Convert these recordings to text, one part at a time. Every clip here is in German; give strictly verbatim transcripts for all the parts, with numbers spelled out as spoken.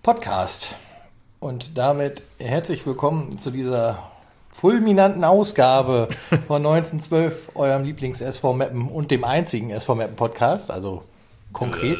Podcast. Und damit herzlich willkommen zu dieser fulminanten Ausgabe von neunzehnhundertzwölf, eurem Lieblings-S V Meppen und dem einzigen S V Meppen Podcast, also konkret.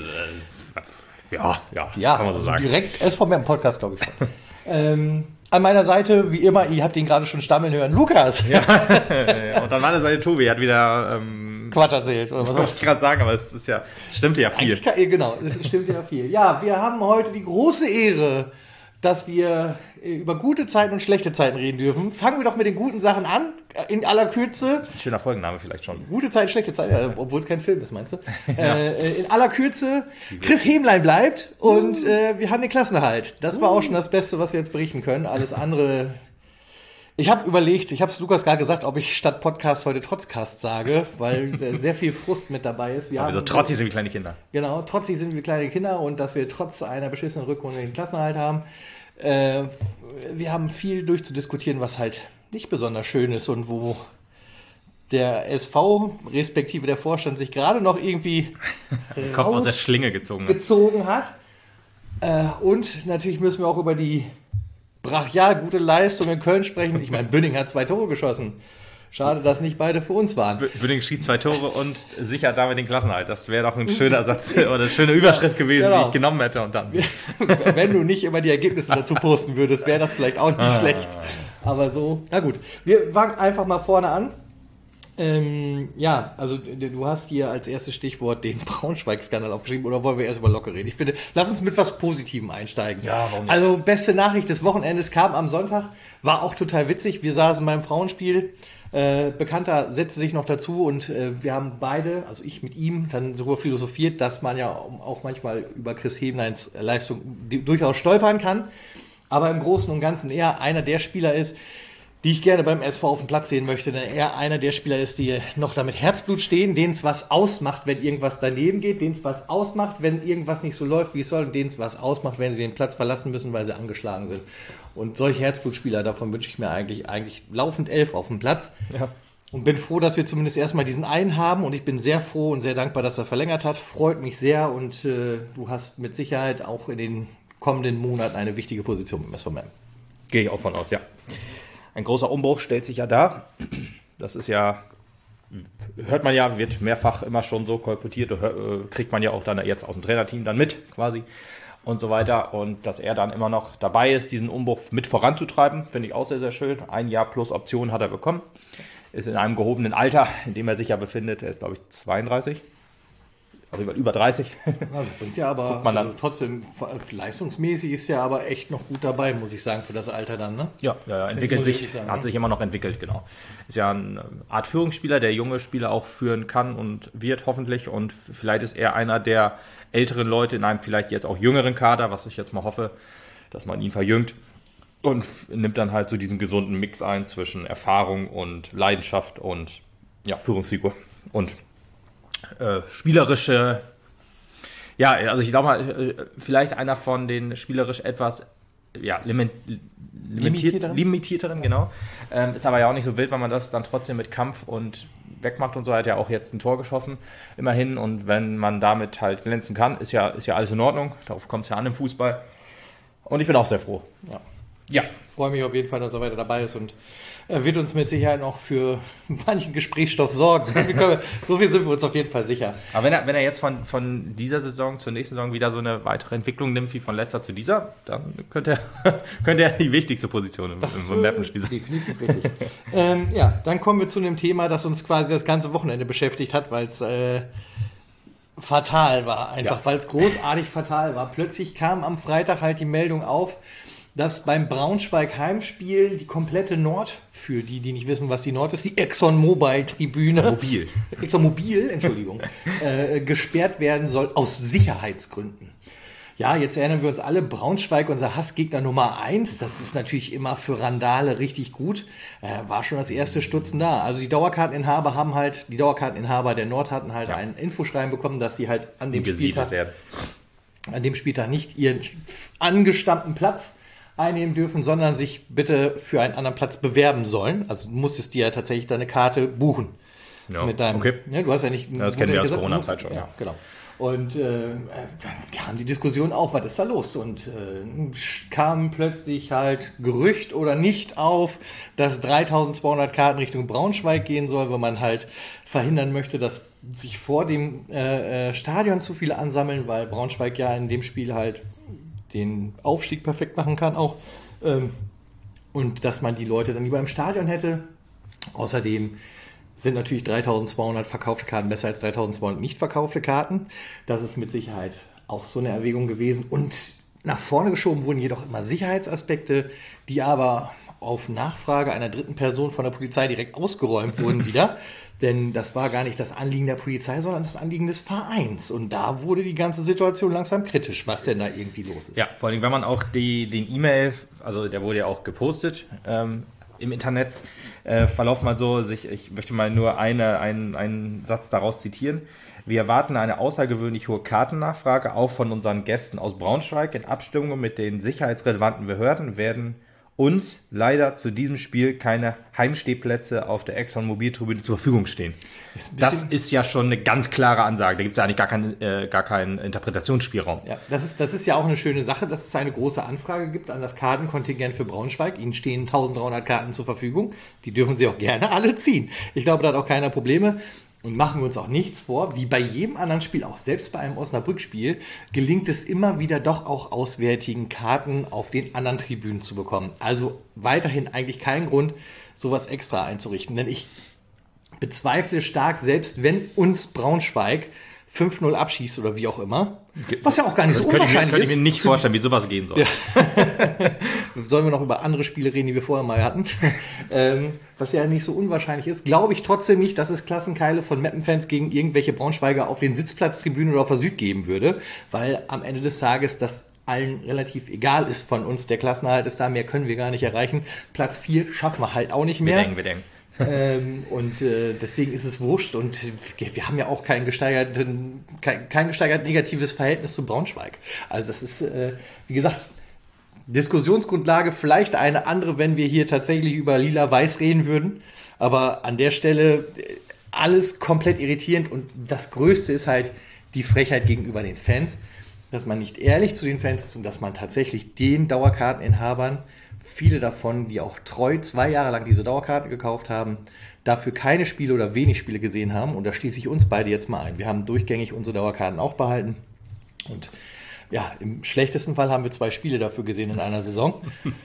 Ja, ja, ja, kann man so also sagen. Direkt S V Meppen Podcast, glaube ich schon. ähm, an meiner Seite, wie immer, ihr habt ihn gerade schon stammeln hören, Lukas. Ja, und an meiner Seite Tobi hat wieder ähm, Quatsch erzählt. Oder was das wollte ich gerade sagen, aber es ist ja, stimmt ja viel. Kann, genau, es stimmt ja viel. Ja, wir haben heute die große Ehre, dass wir über gute Zeiten und schlechte Zeiten reden dürfen. Fangen wir doch mit den guten Sachen an, in aller Kürze. Das ist ein schöner Folgenname vielleicht schon. Gute Zeiten, schlechte Zeiten, ja, obwohl es kein Film ist, meinst du? Ja. Äh, in aller Kürze, Chris Hämlein bleibt und uh. äh, wir haben den Klassenerhalt. Das war uh. auch schon das Beste, was wir jetzt berichten können. Alles andere... Ich habe überlegt, ich habe es Lukas gerade gesagt, ob ich statt Podcast heute Trotzcast sage, weil äh, sehr viel Frust mit dabei ist. Wir aber haben, so trotzig sind wie kleine Kinder. Genau, trotzig sind wir kleine Kinder und dass wir trotz einer beschissenen Rückrunde den Klassenerhalt haben. Äh, wir haben viel durchzudiskutieren, was halt nicht besonders schön ist und wo der S V, respektive der Vorstand, sich gerade noch irgendwie den Kopf aus der Schlinge gezogen hat. Gezogen hat. Äh, und natürlich müssen wir auch über die brachial gute Leistung in Köln sprechen. Ich meine, Bünning hat zwei Tore geschossen. Schade, dass nicht beide für uns waren. Bünning schießt zwei Tore und sichert damit den Klassenerhalt. Das wäre doch ein schöner Satz oder eine schöne Überschrift gewesen, genau, die ich genommen hätte. Und dann. Wenn du nicht immer die Ergebnisse dazu posten würdest, wäre das vielleicht auch nicht ah. schlecht. Aber so, na gut. Wir fangen einfach mal vorne an. Ähm, ja, also du hast hier als erstes Stichwort den Braunschweig-Skandal aufgeschrieben, oder wollen wir erst über Locke reden? Ich finde, lass uns mit was Positivem einsteigen. Ja, warum nicht? Also beste Nachricht des Wochenendes kam am Sonntag, war auch total witzig. Wir saßen beim Frauenspiel, äh, Bekannter setzte sich noch dazu und äh, wir haben beide, also ich mit ihm, dann so philosophiert, dass man ja auch manchmal über Chris Hämleins Leistung durchaus stolpern kann, aber im Großen und Ganzen eher einer der Spieler ist, die ich gerne beim S V auf dem Platz sehen möchte, denn er einer der Spieler ist, die noch da mit Herzblut stehen, denen es was ausmacht, wenn irgendwas daneben geht, denen es was ausmacht, wenn irgendwas nicht so läuft, wie es soll, und denen es was ausmacht, wenn sie den Platz verlassen müssen, weil sie angeschlagen sind. Und solche Herzblutspieler, davon wünsche ich mir eigentlich, eigentlich laufend elf auf dem Platz. Ja. Und bin froh, dass wir zumindest erstmal diesen einen haben, und ich bin sehr froh und sehr dankbar, dass er verlängert hat. Freut mich sehr, und äh, du hast mit Sicherheit auch in den kommenden Monaten eine wichtige Position im S V Meppen. Gehe ich auch von aus, ja. Ein großer Umbruch stellt sich ja dar. Das ist ja, hört man ja, wird mehrfach immer schon so kolportiert, kriegt man ja auch dann jetzt aus dem Trainerteam dann mit quasi und so weiter. Und dass er dann immer noch dabei ist, diesen Umbruch mit voranzutreiben, finde ich auch sehr, sehr schön. Ein Jahr plus Option hat er bekommen. Ist in einem gehobenen Alter, in dem er sich ja befindet. Er ist, glaube ich, zweiunddreißig. Also über dreißig. Ja, das bringt ja aber man dann, also trotzdem, leistungsmäßig ist er aber echt noch gut dabei, muss ich sagen, für das Alter dann, ne? Ja, ja, ja entwickelt sich, sagen, hat sich immer noch entwickelt, genau. Ist ja eine Art Führungsspieler, der junge Spieler auch führen kann und wird hoffentlich, und vielleicht ist er einer der älteren Leute in einem vielleicht jetzt auch jüngeren Kader, was ich jetzt mal hoffe, dass man ihn verjüngt, und nimmt dann halt so diesen gesunden Mix ein zwischen Erfahrung und Leidenschaft und ja, Führungsfigur und Äh, spielerische, ja, also ich glaube mal, äh, vielleicht einer von den spielerisch etwas ja, limit, limitiert, limitierteren, limitierteren genau. Ähm, ist aber ja auch nicht so wild, weil man das dann trotzdem mit Kampf und wegmacht und so. Hat ja auch jetzt ein Tor geschossen, immerhin. Und wenn man damit halt glänzen kann, ist ja, ist ja alles in Ordnung. Darauf kommt es ja an im Fußball. Und ich bin auch sehr froh. Ja. Ja, ich freue mich auf jeden Fall, dass er weiter dabei ist, und er wird uns mit Sicherheit noch für manchen Gesprächsstoff sorgen. So viel sind wir uns auf jeden Fall sicher. Aber wenn er, wenn er jetzt von, von dieser Saison zur nächsten Saison wieder so eine weitere Entwicklung nimmt, wie von letzter zu dieser, dann könnte er, könnte er die wichtigste Position im, das, im Mappenspiel sein. Definitiv richtig. ähm, ja, dann kommen wir zu einem Thema, das uns quasi das ganze Wochenende beschäftigt hat, weil es äh, fatal war, einfach, ja. Weil es großartig fatal war. Plötzlich kam am Freitag halt die Meldung auf, dass beim Braunschweig-Heimspiel die komplette Nord, für die, die nicht wissen, was die Nord ist, die ExxonMobil-Tribüne, Mobil. ExxonMobil, Entschuldigung, äh, gesperrt werden soll aus Sicherheitsgründen. Ja, jetzt erinnern wir uns alle, Braunschweig, unser Hassgegner Nummer eins, das ist natürlich immer für Randale richtig gut, äh, war schon das erste Stutzen da. Also die Dauerkarteninhaber haben halt, die Dauerkarteninhaber der Nord hatten halt ja. einen Infoschreiben bekommen, dass sie halt an dem Spieltag, werden. an dem Spieltag nicht ihren angestammten Platz einnehmen dürfen, sondern sich bitte für einen anderen Platz bewerben sollen. Also du musstest dir ja tatsächlich deine Karte buchen. Ja, mit deinem, okay. Ja, du hast ja nicht... Ja, das kennen wir aus Corona-Zeit schon. Ja, genau. Und äh, dann kam die Diskussion auf, was ist da los? Und äh, kam plötzlich halt Gerücht oder nicht auf, dass dreitausendzweihundert Karten Richtung Braunschweig gehen soll, weil man halt verhindern möchte, dass sich vor dem äh, Stadion zu viele ansammeln, weil Braunschweig ja in dem Spiel halt den Aufstieg perfekt machen kann auch. Ähm, und dass man die Leute dann lieber im Stadion hätte. Außerdem sind natürlich dreitausendzweihundert verkaufte Karten besser als dreitausendzweihundert nicht verkaufte Karten. Das ist mit Sicherheit auch so eine Erwägung gewesen. Und nach vorne geschoben wurden jedoch immer Sicherheitsaspekte, die aber auf Nachfrage einer dritten Person von der Polizei direkt ausgeräumt wurden wieder. Denn das war gar nicht das Anliegen der Polizei, sondern das Anliegen des Vereins. Und da wurde die ganze Situation langsam kritisch, was denn da irgendwie los ist. Ja, vor allem, wenn man auch die, den E-Mail, also der wurde ja auch gepostet, ähm, im Internet, äh, Verlauf mal so, sich, ich möchte mal nur eine, einen, einen Satz daraus zitieren. Wir erwarten eine außergewöhnlich hohe Kartennachfrage, auch von unseren Gästen aus Braunschweig. In Abstimmung mit den sicherheitsrelevanten Behörden werden uns leider zu diesem Spiel keine Heimstehplätze auf der Exxon Mobiltribüne zur Verfügung stehen. Ist das ist ja schon eine ganz klare Ansage. Da gibt es ja eigentlich gar keinen, äh, gar keinen Interpretationsspielraum. Ja, das ist, das ist ja auch eine schöne Sache, dass es eine große Anfrage gibt an das Kartenkontingent für Braunschweig. Ihnen stehen eintausenddreihundert Karten zur Verfügung. Die dürfen Sie auch gerne alle ziehen. Ich glaube, da hat auch keiner Probleme. Und machen wir uns auch nichts vor, wie bei jedem anderen Spiel, auch selbst bei einem Osnabrück-Spiel, gelingt es immer wieder doch auch auswärtigen Karten auf den anderen Tribünen zu bekommen. Also weiterhin eigentlich kein Grund, sowas extra einzurichten. Denn ich bezweifle stark, selbst wenn uns Braunschweig fünf null abschießt oder wie auch immer, was ja auch gar nicht so könnte unwahrscheinlich ich mir, könnte ich mir ist. nicht vorstellen, wie sowas gehen soll. Ja. Sollen wir noch über andere Spiele reden, die wir vorher mal hatten? ähm, was ja nicht so unwahrscheinlich ist, glaube ich trotzdem nicht, dass es Klassenkeile von Meppen-Fans gegen irgendwelche Braunschweiger auf den Sitzplatztribünen oder auf der Süd geben würde, weil am Ende des Tages das allen relativ egal ist von uns. Der Klassenerhalt ist da, mehr können wir gar nicht erreichen. Platz vier schaffen wir halt auch nicht mehr. Wir denken, wir denken. ähm, und äh, deswegen ist es wurscht und wir haben ja auch kein gesteigert, kein, kein gesteigert negatives Verhältnis zu Braunschweig. Also das ist, äh, wie gesagt, Diskussionsgrundlage vielleicht eine andere, wenn wir hier tatsächlich über Lila-Weiß reden würden, aber an der Stelle alles komplett irritierend und das Größte ist halt die Frechheit gegenüber den Fans, dass man nicht ehrlich zu den Fans ist und dass man tatsächlich den Dauerkarteninhabern, viele davon, die auch treu zwei Jahre lang diese Dauerkarte gekauft haben, dafür keine Spiele oder wenig Spiele gesehen haben. Und da schließe ich uns beide jetzt mal ein. Wir haben durchgängig unsere Dauerkarten auch behalten. Und ja, im schlechtesten Fall haben wir zwei Spiele dafür gesehen in einer Saison.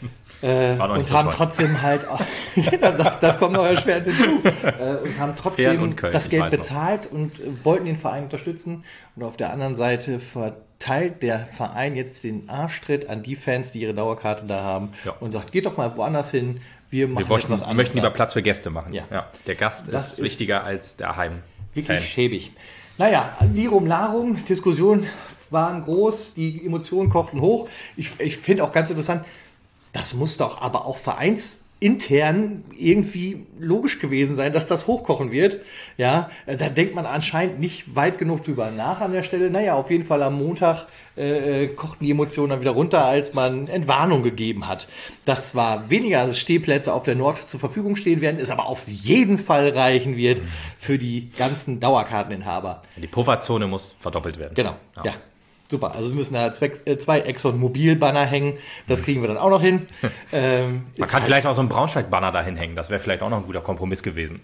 äh, und so haben toll. trotzdem halt, das, das kommt noch erschwerend hinzu, äh, und haben trotzdem das Geld bezahlt und wollten den Verein unterstützen. Und auf der anderen Seite verteilt der Verein jetzt den Arschtritt an die Fans, die ihre Dauerkarte da haben, ja, und sagt, geht doch mal woanders hin, wir machen wir jetzt was anderes. Wir möchten lieber Platz für Gäste machen. Ja. Ja, der Gast ist, ist wichtiger als der Heim. Wirklich Fan. Schäbig. Naja, Lirum Larum, Diskussion waren groß, die Emotionen kochten hoch. Ich, ich finde auch ganz interessant, das muss doch aber auch vereinsintern irgendwie logisch gewesen sein, dass das hochkochen wird. Ja, da denkt man anscheinend nicht weit genug drüber nach an der Stelle. Naja, auf jeden Fall am Montag äh, kochten die Emotionen dann wieder runter, als man Entwarnung gegeben hat. Dass zwar weniger Stehplätze auf der Nord zur Verfügung stehen werden, es aber auf jeden Fall reichen wird für die ganzen Dauerkarteninhaber. Die Pufferzone muss verdoppelt werden. Genau, ja. ja. Super, also wir müssen da zwei, äh, zwei Exxon-Mobil-Banner hängen. Das kriegen wir dann auch noch hin. Ähm, Man kann halt vielleicht auch so einen Braunschweig-Banner dahin hängen. Das wäre vielleicht auch noch ein guter Kompromiss gewesen.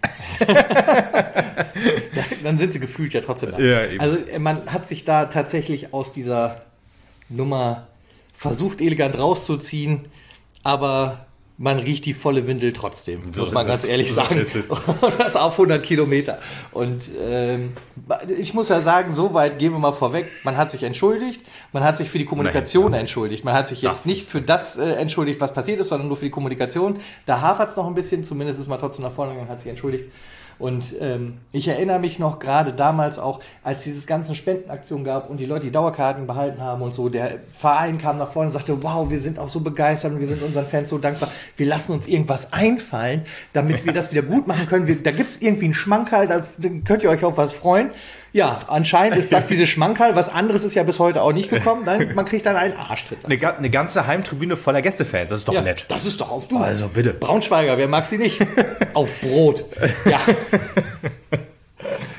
Dann sind sie gefühlt ja trotzdem da. Ja, eben. Also man hat sich da tatsächlich aus dieser Nummer versucht, elegant rauszuziehen, aber man riecht die volle Windel trotzdem, so muss man ganz es. ehrlich sagen. So und das auf hundert Kilometer. Und ähm, ich muss ja sagen, so weit gehen wir mal vorweg. Man hat sich entschuldigt, man hat sich für die Kommunikation Nein, ja. entschuldigt. Man hat sich jetzt das. nicht für das äh, entschuldigt, was passiert ist, sondern nur für die Kommunikation. Da hapert es noch ein bisschen, zumindest ist man trotzdem nach vorne gegangen und hat sich entschuldigt. Und ähm, ich erinnere mich noch gerade damals auch, als dieses ganzen Spendenaktion gab und die Leute die Dauerkarten behalten haben und so, der Verein kam nach vorne und sagte, wow, wir sind auch so begeistert und wir sind unseren Fans so dankbar, wir lassen uns irgendwas einfallen, damit wir das wieder gut machen können. Wir, da gibt es irgendwie einen Schmankerl, da könnt ihr euch auf was freuen. Ja, anscheinend ist das diese Schmankerl. Was anderes ist ja bis heute auch nicht gekommen. Dann, man kriegt dann einen Arschtritt. Eine, eine ganze Heimtribüne voller Gästefans. Das ist doch ja, nett. Das ist doch auf du. Also bitte. Braunschweiger, wer mag sie nicht? Auf Brot. Ja.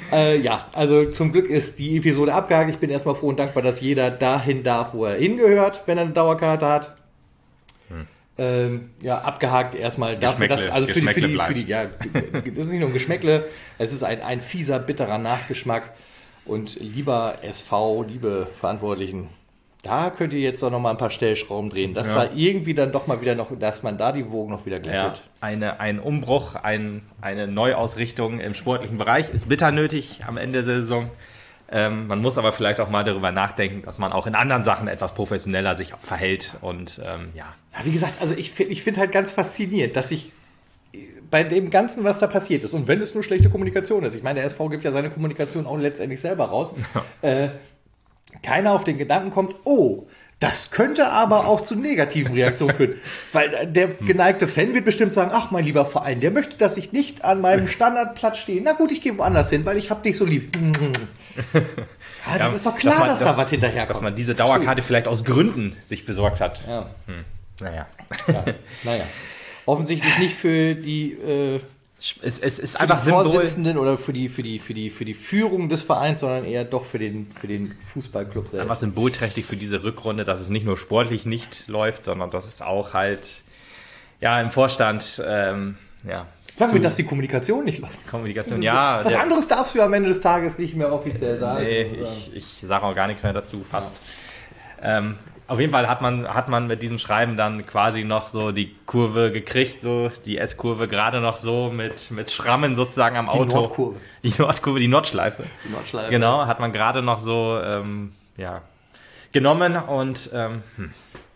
äh, ja, also zum Glück ist die Episode abgehakt. Ich bin erstmal froh und dankbar, dass jeder dahin darf, wo er hingehört, wenn er eine Dauerkarte hat. Hm. Ähm, ja, abgehakt erstmal dafür, dass, also für die, für die, für die, ja, das ist nicht nur ein Geschmäckle, es ist ein, ein fieser, bitterer Nachgeschmack. Und lieber S V, liebe Verantwortlichen, da könnt ihr jetzt doch noch mal ein paar Stellschrauben drehen. Das ja. war irgendwie dann doch mal wieder noch, dass man da die Wogen noch wieder glättet. Ja, eine, ein Umbruch, ein, eine Neuausrichtung im sportlichen Bereich ist bitter nötig am Ende der Saison. Ähm, man muss aber vielleicht auch mal darüber nachdenken, dass man auch in anderen Sachen etwas professioneller sich verhält. Und ähm, ja. ja. Wie gesagt, also ich, ich finde halt ganz faszinierend, dass sich bei dem Ganzen, was da passiert ist, und wenn es nur schlechte Kommunikation ist, ich meine, der S V gibt ja seine Kommunikation auch letztendlich selber raus, ja. äh, keiner auf den Gedanken kommt, oh, das könnte aber auch zu negativen Reaktionen führen. Weil der geneigte Fan wird bestimmt sagen, ach, mein lieber Verein, der möchte, dass ich nicht an meinem Standardplatz stehe. Na gut, ich gehe woanders hin, weil ich hab dich so lieb. Ja, das ja, ist doch klar, dass, man, dass, dass da was hinterherkommt. Dass man diese Dauerkarte vielleicht aus Gründen sich besorgt hat. Ja. Hm. Naja. Ja, naja. Offensichtlich nicht für die... Äh, Es, es ist für einfach die Vorsitzenden Symbol. Oder für die, für, die, für, die, für die Führung des Vereins, sondern eher doch für den, für den Fußballclub selbst. Einfach symbolträchtig für diese Rückrunde, dass es nicht nur sportlich nicht läuft, sondern dass es auch halt ja im Vorstand ähm, ja. Sagen wir, dass die Kommunikation nicht läuft. Kommunikation, ja. Was der, anderes darfst du am Ende des Tages nicht mehr offiziell sagen. Nee, ich, ich sage auch gar nichts mehr dazu, fast. Ja. Ähm, Auf jeden Fall hat man, hat man mit diesem Schreiben dann quasi noch so die Kurve gekriegt, so die S-Kurve gerade noch so mit, mit Schrammen sozusagen am Auto. Die Nordkurve. Die Nordkurve, die Nordschleife. Die Nordschleife. Genau, hat man gerade noch so ähm, ja, genommen und ähm, hm.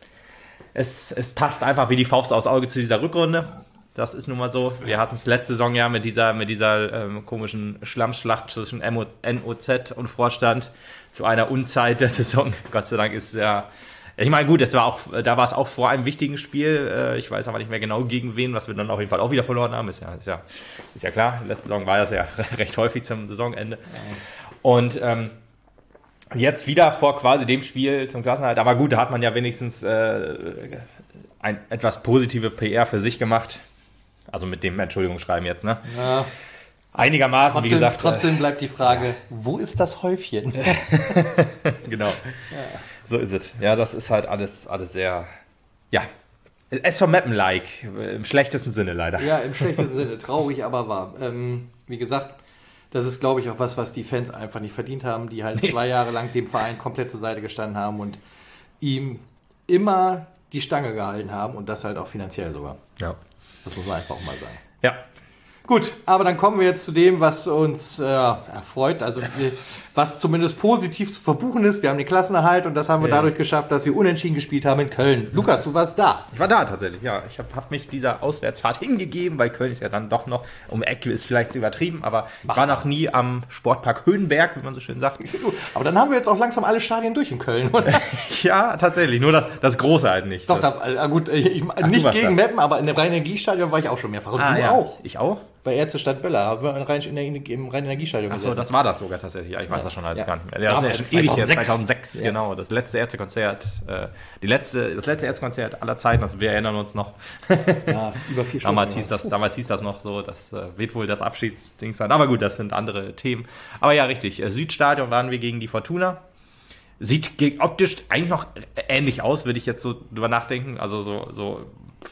es, es passt einfach wie die Faust aufs Auge zu dieser Rückrunde. Das ist nun mal so. Wir hatten es letzte Saison ja mit dieser, mit dieser ähm, komischen Schlammschlacht zwischen N O Z und Vorstand zu einer Unzeit der Saison. Gott sei Dank ist ja... Ich meine, gut, das war auch, da war es auch vor einem wichtigen Spiel. Ich weiß aber nicht mehr genau gegen wen, was wir dann auf jeden Fall auch wieder verloren haben. Ist ja, ist ja, ist ja klar. Letzte Saison war das ja recht häufig zum Saisonende. Und ähm, jetzt wieder vor quasi dem Spiel zum Klassenerhalt. Aber gut, da hat man ja wenigstens äh, ein etwas positive P R für sich gemacht. Also mit dem Entschuldigungsschreiben jetzt, ne? Ja. Einigermaßen, trotzdem, wie gesagt. Trotzdem bleibt die Frage, ja. Wo ist das Häufchen? Genau. Ja. So ist es. Ja, das ist halt alles, alles sehr, ja, S V Meppen-like, im schlechtesten Sinne leider. Ja, im schlechtesten Sinne, traurig, aber wahr. Ähm, wie gesagt, das ist, glaube ich, auch was, was die Fans einfach nicht verdient haben, die halt zwei Jahre lang dem Verein komplett zur Seite gestanden haben und ihm immer die Stange gehalten haben und das halt auch finanziell sogar. Ja. Das muss man einfach auch mal sagen. Ja. Gut, aber dann kommen wir jetzt zu dem, was uns äh, erfreut, also wir, was zumindest positiv zu verbuchen ist. Wir haben den Klassenerhalt und das haben wir ja. dadurch geschafft, dass wir unentschieden gespielt haben in Köln. Lukas, du warst da. Ich war da tatsächlich, ja. Ich habe hab mich dieser Auswärtsfahrt hingegeben, weil Köln ist ja dann doch noch, um Ecke ist vielleicht zu übertrieben, aber ich war noch nie am Sportpark Höhenberg, wie man so schön sagt. Aber dann haben wir jetzt auch langsam alle Stadien durch in Köln, oder? Ja, tatsächlich, nur das, das Große halt nicht. Doch, da, äh, gut, ich, Ach, nicht gegen Meppen, aber in dem Rhein-Energiestadion war ich auch schon mehrfach. Und ah, du ja. auch. Ich auch? Bei Ärztestadt Böller haben wir in der, im Rhein-Energiestadion gesessen. Achso, das war das sogar tatsächlich. Ja, ich weiß ja. das schon alles ja. gar nicht mehr. Ja, das ist ja schon ewig her, zweitausendsechs, ja. Genau. Das letzte Ärztekonzert, äh, die letzte, das letzte Ärztekonzert aller Zeiten, also wir erinnern uns noch. Ja, über vier Stunden. Damals hieß das, damals hieß das noch so, das äh, wird wohl das Abschiedsding sein. Aber gut, das sind andere Themen. Aber ja, richtig. Südstadion waren wir gegen die Fortuna. Sieht optisch eigentlich noch ähnlich aus, würde ich jetzt so drüber nachdenken. Also so, so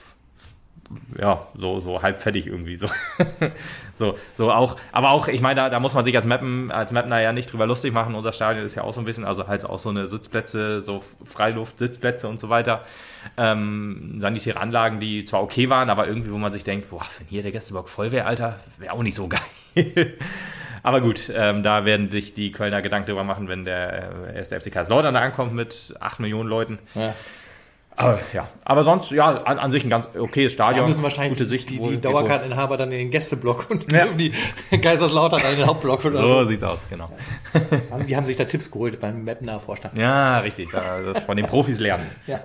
ja, so, so halb fertig irgendwie, so, so, so auch, aber auch, ich meine, da, da muss man sich als Mappen, als Mapner ja nicht drüber lustig machen, unser Stadion ist ja auch so ein bisschen, also halt auch so eine Sitzplätze, so Freiluft-Sitzplätze und so weiter, ähm, sanitäre Anlagen, die zwar okay waren, aber irgendwie, wo man sich denkt, boah, wenn hier der Gästeblock voll wäre, Alter, wäre auch nicht so geil. Aber gut, ähm, da werden sich die Kölner Gedanken drüber machen, wenn der erste F C Kaiserslautern da ankommt mit acht Millionen Leuten. Ja. Aber, ja, aber sonst, ja, an, an sich ein ganz okayes Stadion. Da müssen wahrscheinlich gute Sicht, die, die Dauerkarteninhaber dann in den Gästeblock und ja. die Kaiserslautern in den Hauptblock. Oder so, so sieht's aus, genau. Die haben sich da Tipps geholt beim Mapner Vorstand. Ja, richtig, das von den Profis lernen. Ja.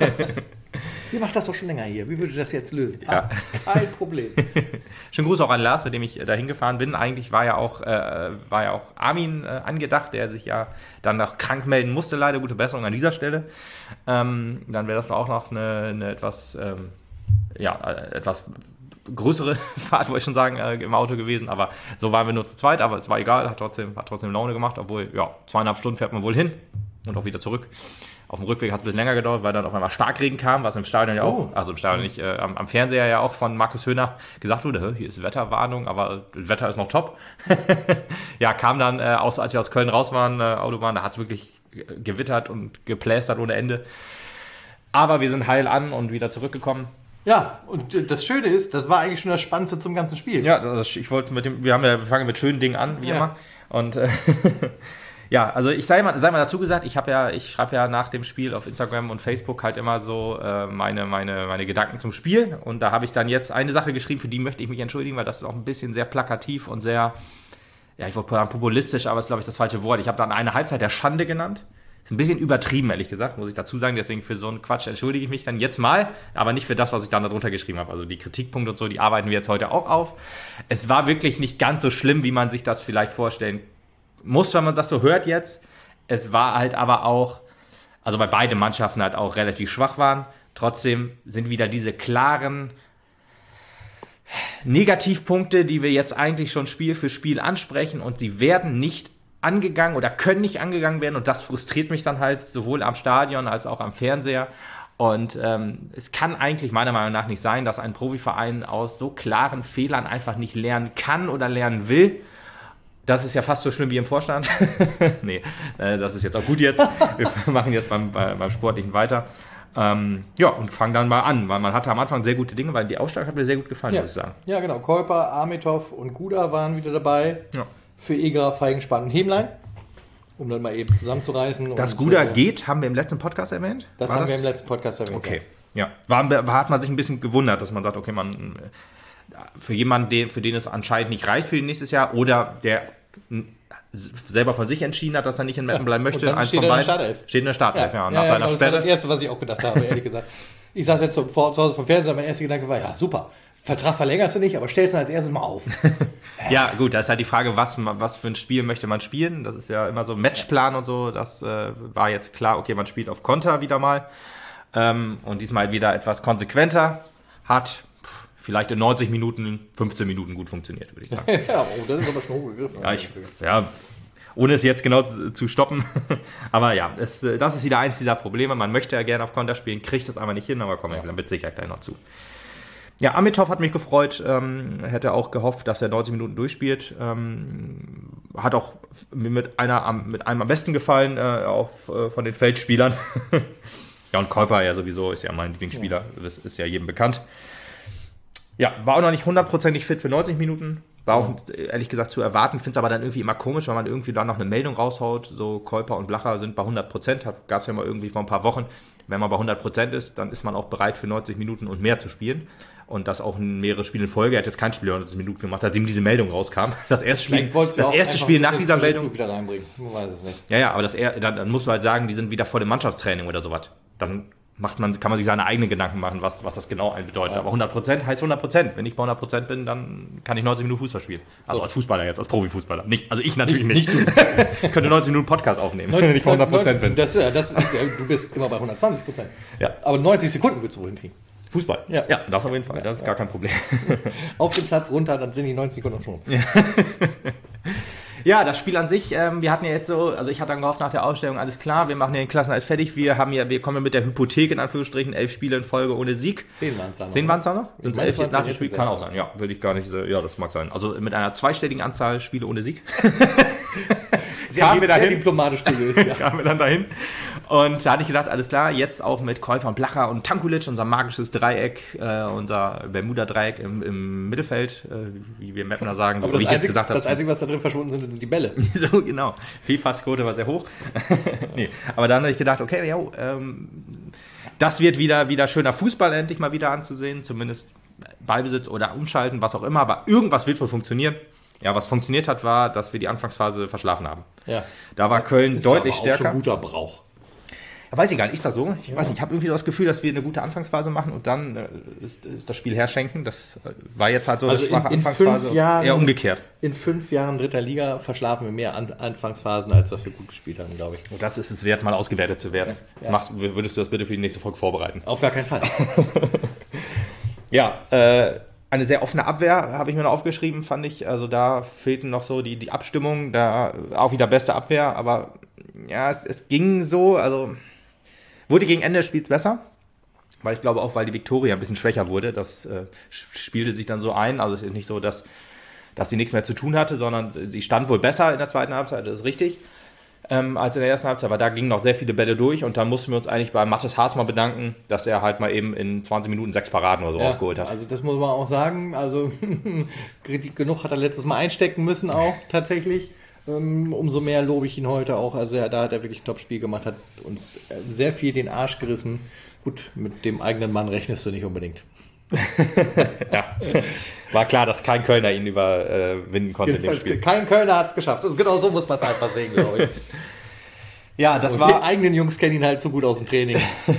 Ihr macht das doch schon länger hier. Wie würdet ihr das jetzt lösen? Ja. Ah, kein Problem. Schönen Gruß auch an Lars, mit dem ich da hingefahren bin. Eigentlich war ja auch, äh, war ja auch Armin äh, angedacht, der sich ja dann noch krank melden musste, leider. Gute Besserung an dieser Stelle. Ähm, dann wäre das auch noch eine, eine etwas, ähm, ja, etwas größere Fahrt, wollte ich schon sagen, äh, im Auto gewesen, aber so waren wir nur zu zweit, aber es war egal, hat trotzdem, hat trotzdem Laune gemacht, obwohl, ja, zweieinhalb Stunden fährt man wohl hin und auch wieder zurück. Auf dem Rückweg hat es ein bisschen länger gedauert, weil dann auf einmal Starkregen kam, was im Stadion ja auch, oh. also im Stadion nicht, äh, am, am Fernseher ja auch von Markus Höhner gesagt wurde, hier ist Wetterwarnung, aber das Wetter ist noch top. Ja, kam dann, äh, aus, als wir aus Köln raus waren, äh, Autobahn, da hat es wirklich gewittert und geplästert ohne Ende. Aber wir sind heil an und wieder zurückgekommen. Ja, und das Schöne ist, das war eigentlich schon das Spannendste zum ganzen Spiel. Ja, das, ich wollte mit dem, wir haben ja, wir fangen mit schönen Dingen an, wie ja. immer. Und äh, ja, also ich sei mal, sei mal dazu gesagt, ich habe ja, ich schreibe ja nach dem Spiel auf Instagram und Facebook halt immer so äh, meine, meine, meine Gedanken zum Spiel. Und da habe ich dann jetzt eine Sache geschrieben, für die möchte ich mich entschuldigen, weil das ist auch ein bisschen sehr plakativ und sehr, ja, ich wollte sagen populistisch, aber ist, glaube ich, das falsche Wort. Ich habe dann eine Halbzeit der Schande genannt. Ist ein bisschen übertrieben, ehrlich gesagt, muss ich dazu sagen. Deswegen für so einen Quatsch entschuldige ich mich dann jetzt mal, aber nicht für das, was ich dann darunter geschrieben habe. Also die Kritikpunkte und so, die arbeiten wir jetzt heute auch auf. Es war wirklich nicht ganz so schlimm, wie man sich das vielleicht vorstellen muss, wenn man das so hört jetzt. Es war halt aber auch, also weil beide Mannschaften halt auch relativ schwach waren, trotzdem sind wieder diese klaren Negativpunkte, die wir jetzt eigentlich schon Spiel für Spiel ansprechen und sie werden nicht angegangen oder können nicht angegangen werden und das frustriert mich dann halt sowohl am Stadion als auch am Fernseher und ähm, es kann eigentlich meiner Meinung nach nicht sein, dass ein Profiverein aus so klaren Fehlern einfach nicht lernen kann oder lernen will. Das ist ja fast so schlimm wie im Vorstand. Nee, äh, das ist jetzt auch gut jetzt. Wir machen jetzt beim, beim Sportlichen weiter. Ähm, ja, und fangen dann mal an, weil man hatte am Anfang sehr gute Dinge, weil die Ausstrahlung hat mir sehr gut gefallen, ja. muss ich sagen. Ja, genau. Kolper, Amitov und Guda waren wieder dabei. Ja. Für Eger, Feigenspann und Hämlein, um dann mal eben zusammenzureißen. Das Guda äh, geht, haben wir im letzten Podcast erwähnt? Das War haben das? wir im letzten Podcast erwähnt. Okay, ja. War, war, hat man sich ein bisschen gewundert, dass man sagt, okay, man für jemanden, den, für den es anscheinend nicht reicht für nächstes Jahr oder der selber von sich entschieden hat, dass er nicht in Meppen bleiben möchte. Und dann eins steht von in der beiden. Startelf. Steht in der Startelf, ja. ja. Und nach ja, seiner genau, das Sperre. war das Erste, was ich auch gedacht habe, ehrlich gesagt. Ich saß jetzt zu, zu Hause vom Fernseher, mein erster Gedanke war, ja, super. Vertrag verlängerst du nicht, aber stellst ihn als erstes mal auf. Ja, gut, da ist halt die Frage, was, was für ein Spiel möchte man spielen. Das ist ja immer so Matchplan und so. Das äh, war jetzt klar, okay, man spielt auf Konter wieder mal. Ähm, und diesmal wieder etwas konsequenter. Hat vielleicht in neunzig Minuten, fünfzehn Minuten gut funktioniert, würde ich sagen. Ja, oh, das ist aber schon hochgegriffen. Ja, ich, ja, ohne es jetzt genau zu, zu stoppen. Aber ja, es, das ist wieder eins dieser Probleme. Man möchte ja gerne auf Konter spielen, kriegt es aber nicht hin, aber kommen wir ja. dann mit Sicherheit gleich noch zu. Ja, Amitov hat mich gefreut, ähm, hätte auch gehofft, dass er neunzig Minuten durchspielt. Ähm, hat auch mit, einer, mit einem am besten gefallen, äh, auch äh, von den Feldspielern. Ja, und Kolper ja sowieso, ist ja mein Lieblingsspieler, ja. Das ist ja jedem bekannt. Ja, war auch noch nicht hundertprozentig fit für neunzig Minuten. War auch ehrlich gesagt zu erwarten, finde es aber dann irgendwie immer komisch, weil man irgendwie dann noch eine Meldung raushaut, so Kolper und Blacher sind bei hundert Prozent, gab es ja mal irgendwie vor ein paar Wochen. Wenn man bei hundert Prozent ist, dann ist man auch bereit für neunzig Minuten und mehr zu spielen. Und das auch in mehrere Spiele in Folge. Er hat jetzt kein Spiel neunzig Minuten gemacht, nachdem diese Meldung rauskam. Das erste Spiel, das erste Spiel nach dieser Meldung. Wieder reinbringen. Man weiß es nicht. Ja, ja, aber das, dann, dann musst du halt sagen, die sind wieder voll im Mannschaftstraining oder sowas. Dann macht man, kann man sich seine eigenen Gedanken machen, was, was das genau bedeutet. Ja. Aber hundert Prozent heißt hundert Prozent. Wenn ich bei hundert Prozent bin, dann kann ich neunzig Minuten Fußball spielen. Also so. Als Fußballer jetzt, als Profifußballer. Nicht, also ich natürlich nicht. nicht. Ich könnte neunzig Minuten Podcast aufnehmen, neunzig, wenn ich bei hundert Prozent bin. Das, ja, das ist, ja, du bist immer bei hundertzwanzig Prozent. Ja. Aber neunzig Sekunden willst du wohl hinkriegen. Fußball? Ja. Ja, das auf jeden Fall. Das ist ja. gar kein Problem. Auf den Platz runter, dann sind die neunzig Sekunden schon. Ja. Ja, das Spiel an sich, ähm, wir hatten ja jetzt so, also ich hatte dann gehofft nach der Ausstellung, alles klar, wir machen ja den Klassenerhalt fertig, wir haben ja, wir kommen mit der Hypothek in Anführungsstrichen, elf Spiele in Folge ohne Sieg. Zehn waren es dann noch. Zehn waren es dann noch? Sind elf jetzt nach dem Spiel? Kann auch sein, ja, würde ich gar nicht, ja, das mag sein. Also mit einer zweistelligen Anzahl Spiele ohne Sieg. Sehr, kamen wir dahin. Sehr diplomatisch gelöst, ja. Kamen wir dann dahin. Und da hatte ich gedacht, alles klar, jetzt auch mit Kolper und Blacher und Tankulic, unser magisches Dreieck, äh, unser Bermuda-Dreieck im, im Mittelfeld, äh, wie wir Mapner sagen, aber wie ich Einzige, jetzt gesagt habe. Das Einzige, was da drin verschwunden sind, sind die Bälle. So, genau. Fehlpassquote war sehr hoch. Nee, aber dann habe ich gedacht, okay, ja, ähm, das wird wieder, wieder schöner Fußball endlich mal wieder anzusehen, zumindest Ballbesitz oder Umschalten, was auch immer, aber irgendwas wird wohl funktionieren. Ja, was funktioniert hat, war, dass wir die Anfangsphase verschlafen haben. Ja. Da war das Köln ist deutlich aber auch stärker. Schon guter Brauch. Ja, weiß ich gar nicht, ist das so? Ich ja. weiß nicht, ich habe irgendwie das Gefühl, dass wir eine gute Anfangsphase machen und dann äh, ist, ist das Spiel herschenken. Das äh, war jetzt halt so also eine schwache in, in Anfangsphase. Jahren, eher umgekehrt. In fünf Jahren dritter Liga verschlafen wir mehr An- Anfangsphasen, als dass wir gut gespielt haben, glaube ich. Und das ist es wert, mal ausgewertet zu werden. Ja. Machst, würdest du das bitte für die nächste Folge vorbereiten? Auf gar keinen Fall. Ja, äh, eine sehr offene Abwehr, habe ich mir noch aufgeschrieben, fand ich. Also da fehlten noch so die, die Abstimmung, da auch wieder beste Abwehr, aber ja, es, es ging so, also wurde gegen Ende des Spiels besser, weil ich glaube auch, weil die Viktoria ein bisschen schwächer wurde, das äh, spielte sich dann so ein, also es ist nicht so, dass, dass sie nichts mehr zu tun hatte, sondern sie stand wohl besser in der zweiten Halbzeit, das ist richtig. Ähm, als in der ersten Halbzeit, weil da gingen noch sehr viele Bälle durch und dann mussten wir uns eigentlich bei Mathis Haasmann bedanken, dass er halt mal eben in zwanzig Minuten sechs Paraden oder so ja, rausgeholt hat. Also das muss man auch sagen, also genug hat er letztes Mal einstecken müssen auch tatsächlich. Ähm, umso mehr lobe ich ihn heute auch, also ja, da hat er wirklich ein Top-Spiel gemacht, hat uns sehr viel den Arsch gerissen. Gut, mit dem eigenen Mann rechnest du nicht unbedingt. Ja, war klar, dass kein Kölner ihn überwinden äh, konnte in dem Spiel. Kein Kölner hat es geschafft. Also genau so muss man es einfach sehen, glaube ich. Ja, das und war... Die eigenen Jungs kennen ihn halt so gut aus dem Training.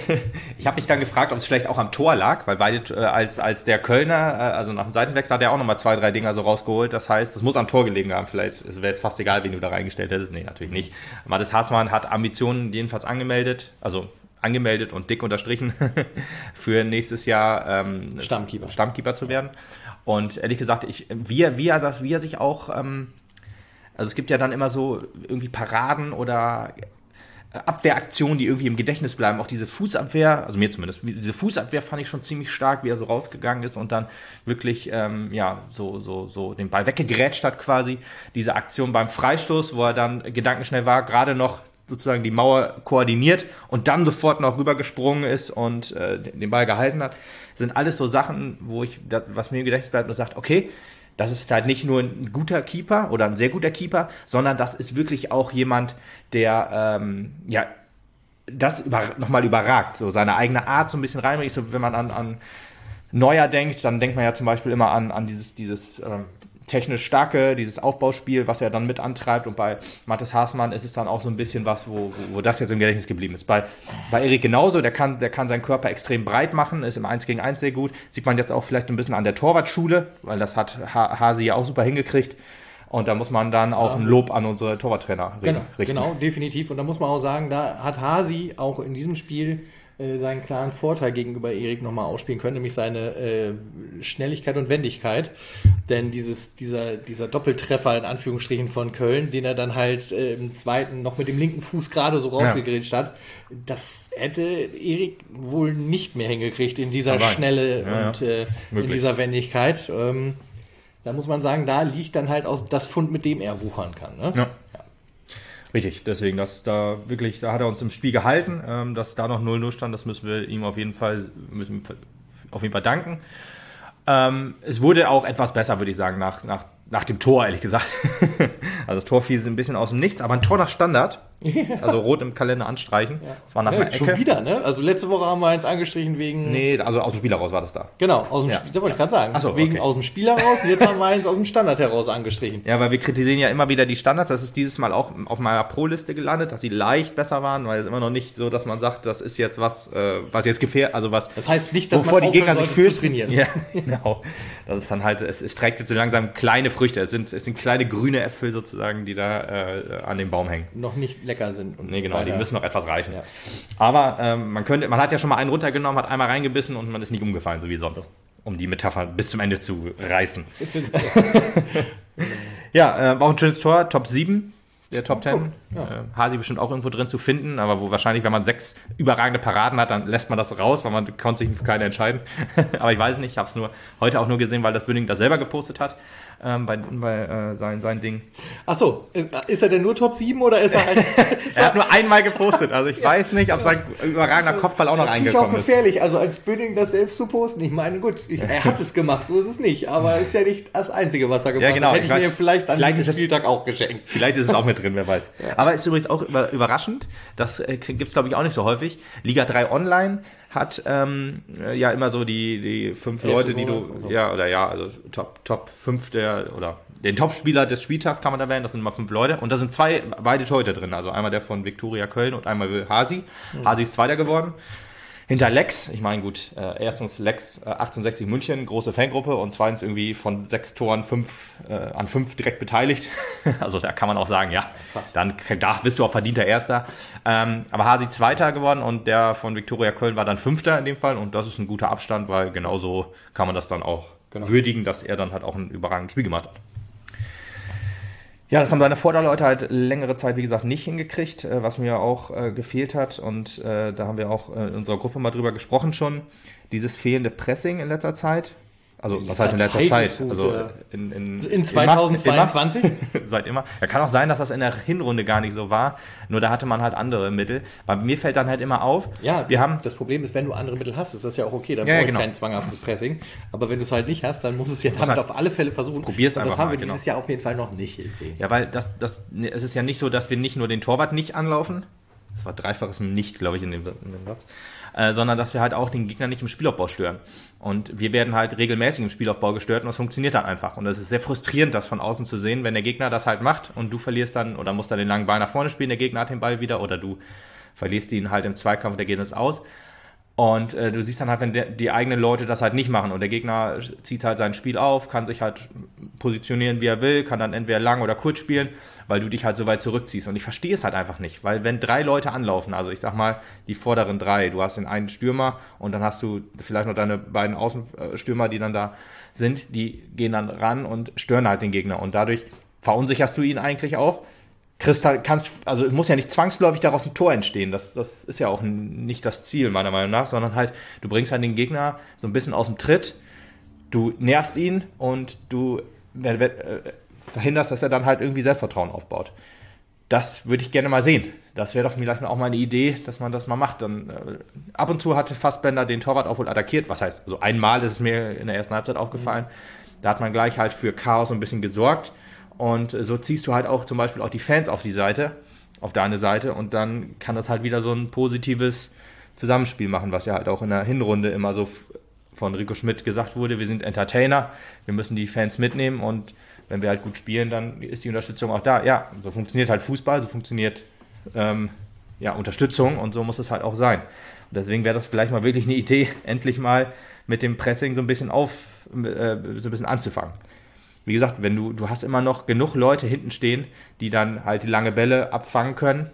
Ich habe mich dann gefragt, ob es vielleicht auch am Tor lag, weil beide, äh, als, als der Kölner, äh, also nach dem Seitenwechsel, hat er auch nochmal zwei, drei Dinger so rausgeholt. Das heißt, das muss am Tor gelegen haben. Vielleicht wäre es fast egal, wen du da reingestellt hättest. Nee, natürlich nicht. Mathis Haasmann hat Ambitionen jedenfalls angemeldet, also angemeldet und dick unterstrichen für nächstes Jahr ähm, Stammkeeper. Stammkeeper zu werden. Und ehrlich gesagt, ich, wie, er, wie, er das, wie er sich auch, ähm, also es gibt ja dann immer so irgendwie Paraden oder Abwehraktionen, die irgendwie im Gedächtnis bleiben. Auch diese Fußabwehr, also mir zumindest, diese Fußabwehr fand ich schon ziemlich stark, wie er so rausgegangen ist und dann wirklich ähm, ja so so so den Ball weggegrätscht hat quasi. Diese Aktion beim Freistoß, wo er dann gedankenschnell war, gerade noch sozusagen die Mauer koordiniert und dann sofort noch rübergesprungen ist und äh, den Ball gehalten hat, sind alles so Sachen, wo ich, das, was mir im Gedächtnis bleibt und sagt, okay, das ist halt nicht nur ein guter Keeper oder ein sehr guter Keeper, sondern das ist wirklich auch jemand, der ähm, ja das über, nochmal überragt, so seine eigene Art so ein bisschen reinbringt. So, wenn man an, an Neuer denkt, dann denkt man ja zum Beispiel immer an, an dieses, dieses ähm, technisch starke, dieses Aufbauspiel, was er dann mit antreibt. Und bei Mathis Haasmann ist es dann auch so ein bisschen was, wo, wo, wo das jetzt im Gedächtnis geblieben ist. Bei, bei Erik genauso, der kann, der kann seinen Körper extrem breit machen, ist im eins gegen eins sehr gut. Sieht man jetzt auch vielleicht ein bisschen an der Torwartschule, weil das hat ha- Hasi ja auch super hingekriegt. Und da muss man dann auch ein Lob an unsere Torwarttrainer genau, richten. Genau, definitiv. Und da muss man auch sagen, da hat Hasi auch in diesem Spiel äh, seinen klaren Vorteil gegenüber Erik nochmal ausspielen können, nämlich seine äh, Schnelligkeit und Wendigkeit. Denn dieses, dieser, dieser Doppeltreffer in Anführungsstrichen von Köln, den er dann halt äh, im zweiten noch mit dem linken Fuß gerade so rausgegrätscht ja. hat, das hätte Erik wohl nicht mehr hingekriegt in dieser Aber Schnelle ja, und äh, in dieser Wendigkeit. Ähm, da muss man sagen, da liegt dann halt aus das Fund, mit dem er wuchern kann. Ne? Ja. Ja. Richtig, deswegen, dass da wirklich, da hat er uns im Spiel gehalten, ähm, dass da noch null null stand, das müssen wir ihm auf jeden Fall, müssen auf jeden Fall danken. Ähm, es wurde auch etwas besser, würde ich sagen, nach, nach, nach dem Tor, ehrlich gesagt. Also das Tor fiel ein bisschen aus dem Nichts, aber ein Tor nach Standard. Ja. Also rot im Kalender anstreichen. Ja. Das war nach ja, einer Ecke. Schon wieder, ne? Also letzte Woche haben wir eins angestrichen wegen... Nee, also aus dem Spiel heraus war das da. Genau, aus dem ja. Spiel, da wollte ich gerade sagen. Ach so, wegen okay. aus dem Spiel heraus und jetzt haben wir eins aus dem Standard heraus angestrichen. Ja, weil wir kritisieren ja immer wieder die Standards. Das ist dieses Mal auch auf meiner Pro-Liste gelandet, dass sie leicht besser waren, weil es immer noch nicht so, dass man sagt, das ist jetzt was, äh, was jetzt gefährdet, also was... Das heißt nicht, dass wovor man die Gegner sich fühlen. Zu trainieren. Ja, genau. Das ist dann halt, es, es trägt jetzt so langsam kleine Früchte. Es sind, es sind kleine grüne Äpfel sozusagen, die da äh, an dem Baum hängen. Noch nicht lecker sind. Und nee, genau, weiter. Die müssen noch etwas reifen. Ja. Aber ähm, man könnte, man hat ja schon mal einen runtergenommen, hat einmal reingebissen und man ist nicht umgefallen, so wie sonst. Um die Metapher bis zum Ende zu reißen. Ja, äh, war auch ein schönes Tor, Top sieben der Top zehn. Ja. Äh, Hasi bestimmt auch irgendwo drin zu finden, aber wo wahrscheinlich, wenn man sechs überragende Paraden hat, dann lässt man das raus, weil man konnte sich für keine entscheiden. Aber ich weiß nicht, ich habe es nur heute auch nur gesehen, weil das Bünding das selber gepostet hat. Ähm, bei bei äh, sein, sein Ding. Achso, ist, ist er denn nur Top sieben oder ist er halt... Er hat nur einmal gepostet, also ich ja, weiß nicht, ob sein überragender Kopfball auch noch reingekommen ist. Das ist auch gefährlich, also als Bünding das selbst zu posten. Ich meine, gut, ich, er hat es gemacht, so ist es nicht, aber ist ja nicht das Einzige, was er gemacht ja, genau, hat. Hätte ich, ich weiß, mir vielleicht an vielleicht diesem Spieltag auch geschenkt. Vielleicht ist es auch mit drin, wer weiß. Ja. Aber ist übrigens auch über, überraschend, das äh, gibt es glaube ich auch nicht so häufig. Liga drei Online hat ähm, ja immer so die, die fünf Hälfte Leute, die du, so. ja, oder ja, also Top, Top fünf der, oder den Top-Spieler des Spieltags kann man da wählen, das sind immer fünf Leute. Und da sind zwei, beide Torhüter drin, also einmal der von Viktoria Köln und einmal Hasi. Mhm. Hasi ist Zweiter geworden. Hinter Lex, ich meine gut, äh, erstens Lex äh, achtzehnhundertsechzig München, große Fangruppe und zweitens irgendwie von sechs Toren fünf äh, an fünf direkt beteiligt. Also da kann man auch sagen, ja, Krass. Dann da bist du auch verdienter Erster. Ähm, aber Hasi Zweiter geworden und der von Viktoria Köln war dann Fünfter in dem Fall und das ist ein guter Abstand, weil genauso kann man das dann auch genau. würdigen, dass er dann halt auch ein überragendes Spiel gemacht hat. Ja, das haben seine Vorderleute halt längere Zeit, wie gesagt, nicht hingekriegt, was mir auch äh, gefehlt hat. Und äh, da haben wir auch äh, in unserer Gruppe mal drüber gesprochen schon. Dieses fehlende Pressing in letzter Zeit. Also, in was heißt in letzter Zeit? Zeit? Gut, also ja. in, in, in zweitausendzweiundzwanzig? Immer, seit immer. Ja, kann auch sein, dass das in der Hinrunde gar nicht so war. Nur da hatte man halt andere Mittel. Bei mir fällt dann halt immer auf. Ja, wir das, haben, das Problem ist, wenn du andere Mittel hast, ist das ja auch okay. Dann ja, brauche ich genau. kein zwanghaftes Pressing. Aber wenn du es halt nicht hast, dann musst du es ja damit halt auf alle Fälle versuchen. Probier's einfach das haben mal, wir dieses genau. Jahr auf jeden Fall noch nicht gesehen. Ja, weil das, das, es ist ja nicht so, dass wir nicht nur den Torwart nicht anlaufen. Das war dreifaches Nicht, glaube ich, in dem, in dem Satz. Äh, sondern dass wir halt auch den Gegner nicht im Spielaufbau stören. Und wir werden halt regelmäßig im Spielaufbau gestört und das funktioniert dann einfach. Und es ist sehr frustrierend, das von außen zu sehen, wenn der Gegner das halt macht und du verlierst dann oder musst dann den langen Ball nach vorne spielen, der Gegner hat den Ball wieder oder du verlierst ihn halt im Zweikampf, der geht ins Aus. Und äh, du siehst dann halt, wenn der, die eigenen Leute das halt nicht machen und der Gegner zieht halt sein Spiel auf, kann sich halt positionieren, wie er will, kann dann entweder lang oder kurz spielen, weil du dich halt so weit zurückziehst. Und ich verstehe es halt einfach nicht, weil wenn drei Leute anlaufen, also ich sag mal die vorderen drei, du hast den einen Stürmer und dann hast du vielleicht noch deine beiden Außenstürmer, die dann da sind, die gehen dann ran und stören halt den Gegner und dadurch verunsicherst du ihn eigentlich auch. Kriegst halt, kannst, also es muss ja nicht zwangsläufig daraus ein Tor entstehen, das, das ist ja auch nicht das Ziel meiner Meinung nach, sondern halt, du bringst halt den Gegner so ein bisschen aus dem Tritt, du nervst ihn und du äh, verhinderst, dass er dann halt irgendwie Selbstvertrauen aufbaut. Das würde ich gerne mal sehen. Das wäre doch vielleicht auch mal eine Idee, dass man das mal macht. Dann, äh, ab und zu hatte Fassbender den Torwart auch wohl attackiert, was heißt, also einmal ist es mir in der ersten Halbzeit aufgefallen, mhm. da hat man gleich halt für Chaos so ein bisschen gesorgt. Und so ziehst du halt auch zum Beispiel auch die Fans auf die Seite, auf deine Seite und dann kann das halt wieder so ein positives Zusammenspiel machen, was ja halt auch in der Hinrunde immer so von Rico Schmidt gesagt wurde, wir sind Entertainer, wir müssen die Fans mitnehmen und wenn wir halt gut spielen, dann ist die Unterstützung auch da. Ja, so funktioniert halt Fußball, so funktioniert ähm, ja, Unterstützung und so muss es halt auch sein. Und deswegen wäre das vielleicht mal wirklich eine Idee, endlich mal mit dem Pressing so ein bisschen auf, äh, so ein bisschen anzufangen. Wie gesagt, wenn du, du hast immer noch genug Leute hinten stehen, die dann halt die lange Bälle abfangen können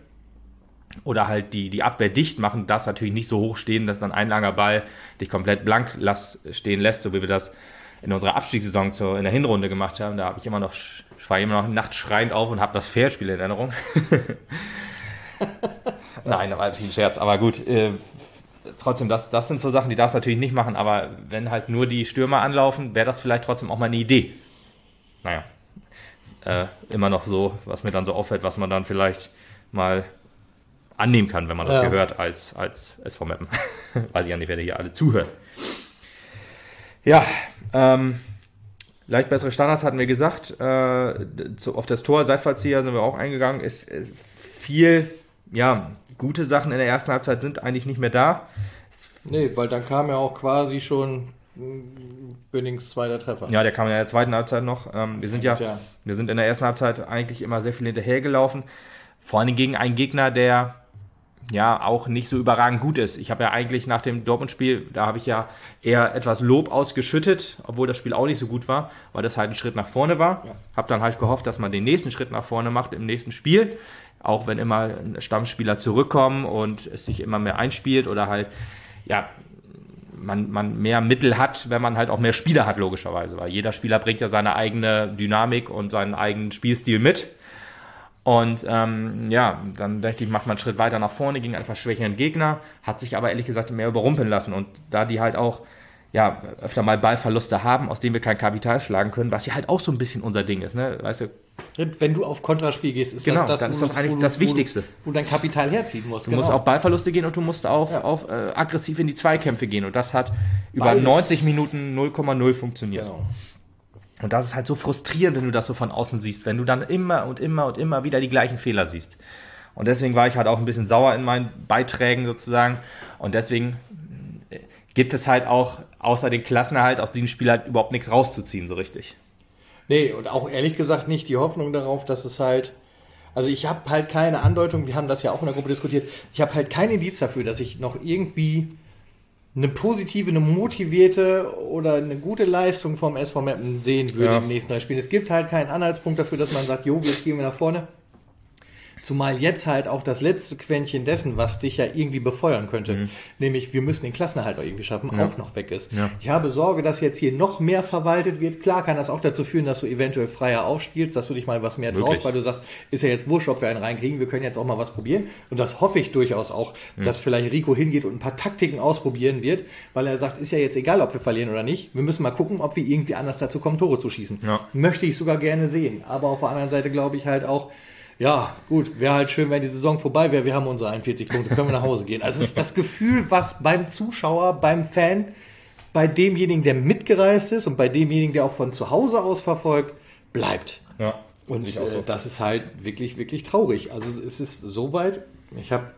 oder halt die, die Abwehr dicht machen, das natürlich nicht so hoch stehen, dass dann ein langer Ball dich komplett blank lass, stehen lässt, so wie wir das in unserer Abstiegssaison zur, in der Hinrunde gemacht haben. Da habe ich immer noch, ich war immer noch nachts schreiend auf und habe das Fairspiel in Erinnerung. Nein, das war natürlich ein Scherz, aber gut, äh, trotzdem, das, das sind so Sachen, die darfst du natürlich nicht machen, aber wenn halt nur die Stürmer anlaufen, wäre das vielleicht trotzdem auch mal eine Idee. Naja, äh, immer noch so, was mir dann so auffällt, was man dann vielleicht mal annehmen kann, wenn man das ja. hier hört, als, als S V Meppen. Weiß ich ja nicht, wer hier alle zuhört. Ja, ähm, leicht bessere Standards hatten wir gesagt. Äh, zu, auf das Tor, Seitfallzieher sind wir auch eingegangen. Ist, ist viel, ja, gute Sachen in der ersten Halbzeit sind eigentlich nicht mehr da. Nee, weil dann kam ja auch quasi schon Bünnings zweiter Treffer. Ja, der kam in der zweiten Halbzeit noch. Ähm, wir sind ja, ja, wir sind in der ersten Halbzeit eigentlich immer sehr viel hinterhergelaufen. Vor allem gegen einen Gegner, der ja auch nicht so überragend gut ist. Ich habe ja eigentlich nach dem Dortmund-Spiel, da habe ich ja eher etwas Lob ausgeschüttet, obwohl das Spiel auch nicht so gut war, weil das halt ein Schritt nach vorne war. Ja. Habe dann halt gehofft, dass man den nächsten Schritt nach vorne macht im nächsten Spiel, auch wenn immer Stammspieler zurückkommen und es sich immer mehr einspielt oder halt, ja, Man, man mehr Mittel hat, wenn man halt auch mehr Spieler hat, logischerweise. Weil jeder Spieler bringt ja seine eigene Dynamik und seinen eigenen Spielstil mit. Und ähm, ja, dann dachte ich, macht man einen Schritt weiter nach vorne gegen einen etwas schwächeren Gegner, hat sich aber ehrlich gesagt mehr überrumpeln lassen. Und da die halt auch ja, öfter mal Ballverluste haben, aus denen wir kein Kapital schlagen können, was ja halt auch so ein bisschen unser Ding ist. Ne? Weißt du, wenn du auf Kontraspiel gehst, ist genau, das das, dann ist das eigentlich du, das Wichtigste. Wo du dein Kapital herziehen musst. Du genau. musst auf Ballverluste gehen und du musst auf, ja. auf äh, aggressiv in die Zweikämpfe gehen. Und das hat über Beides. neunzig Minuten null Komma null funktioniert. Genau. Und das ist halt so frustrierend, wenn du das so von außen siehst, wenn du dann immer und immer und immer wieder die gleichen Fehler siehst. Und deswegen war ich halt auch ein bisschen sauer in meinen Beiträgen sozusagen. Und deswegen gibt es halt auch außer den Klassenerhalt aus diesem Spiel halt überhaupt nichts rauszuziehen, so richtig. Nee, und auch ehrlich gesagt nicht die Hoffnung darauf, dass es halt, also ich habe halt keine Andeutung, wir haben das ja auch in der Gruppe diskutiert, ich habe halt kein Indiz dafür, dass ich noch irgendwie eine positive, eine motivierte oder eine gute Leistung vom S V Meppen sehen würde ja. im nächsten drei Spielen. Es gibt halt keinen Anhaltspunkt dafür, dass man sagt, jo, jetzt gehen wir nach vorne. Zumal jetzt halt auch das letzte Quäntchen dessen, was dich ja irgendwie befeuern könnte, mhm. nämlich wir müssen den Klassenerhalt auch irgendwie schaffen, ja. auch noch weg ist. Ja. Ich habe Sorge, dass jetzt hier noch mehr verwaltet wird. Klar kann das auch dazu führen, dass du eventuell freier aufspielst, dass du dich mal was mehr traust, Wirklich? weil du sagst, ist ja jetzt wurscht, ob wir einen reinkriegen, wir können jetzt auch mal was probieren. Und das hoffe ich durchaus auch, mhm. dass vielleicht Rico hingeht und ein paar Taktiken ausprobieren wird, weil er sagt, ist ja jetzt egal, ob wir verlieren oder nicht. Wir müssen mal gucken, ob wir irgendwie anders dazu kommen, Tore zu schießen. Ja. Möchte ich sogar gerne sehen. Aber auf der anderen Seite glaube ich halt auch, ja, gut, wäre halt schön, wenn die Saison vorbei wäre. Wir haben unsere einundvierzig Punkte, können wir nach Hause gehen. Also es ist das Gefühl, was beim Zuschauer, beim Fan, bei demjenigen, der mitgereist ist und bei demjenigen, der auch von zu Hause aus verfolgt, bleibt. Ja, und äh, so. das ist halt wirklich, wirklich traurig. Also es ist soweit, ich habe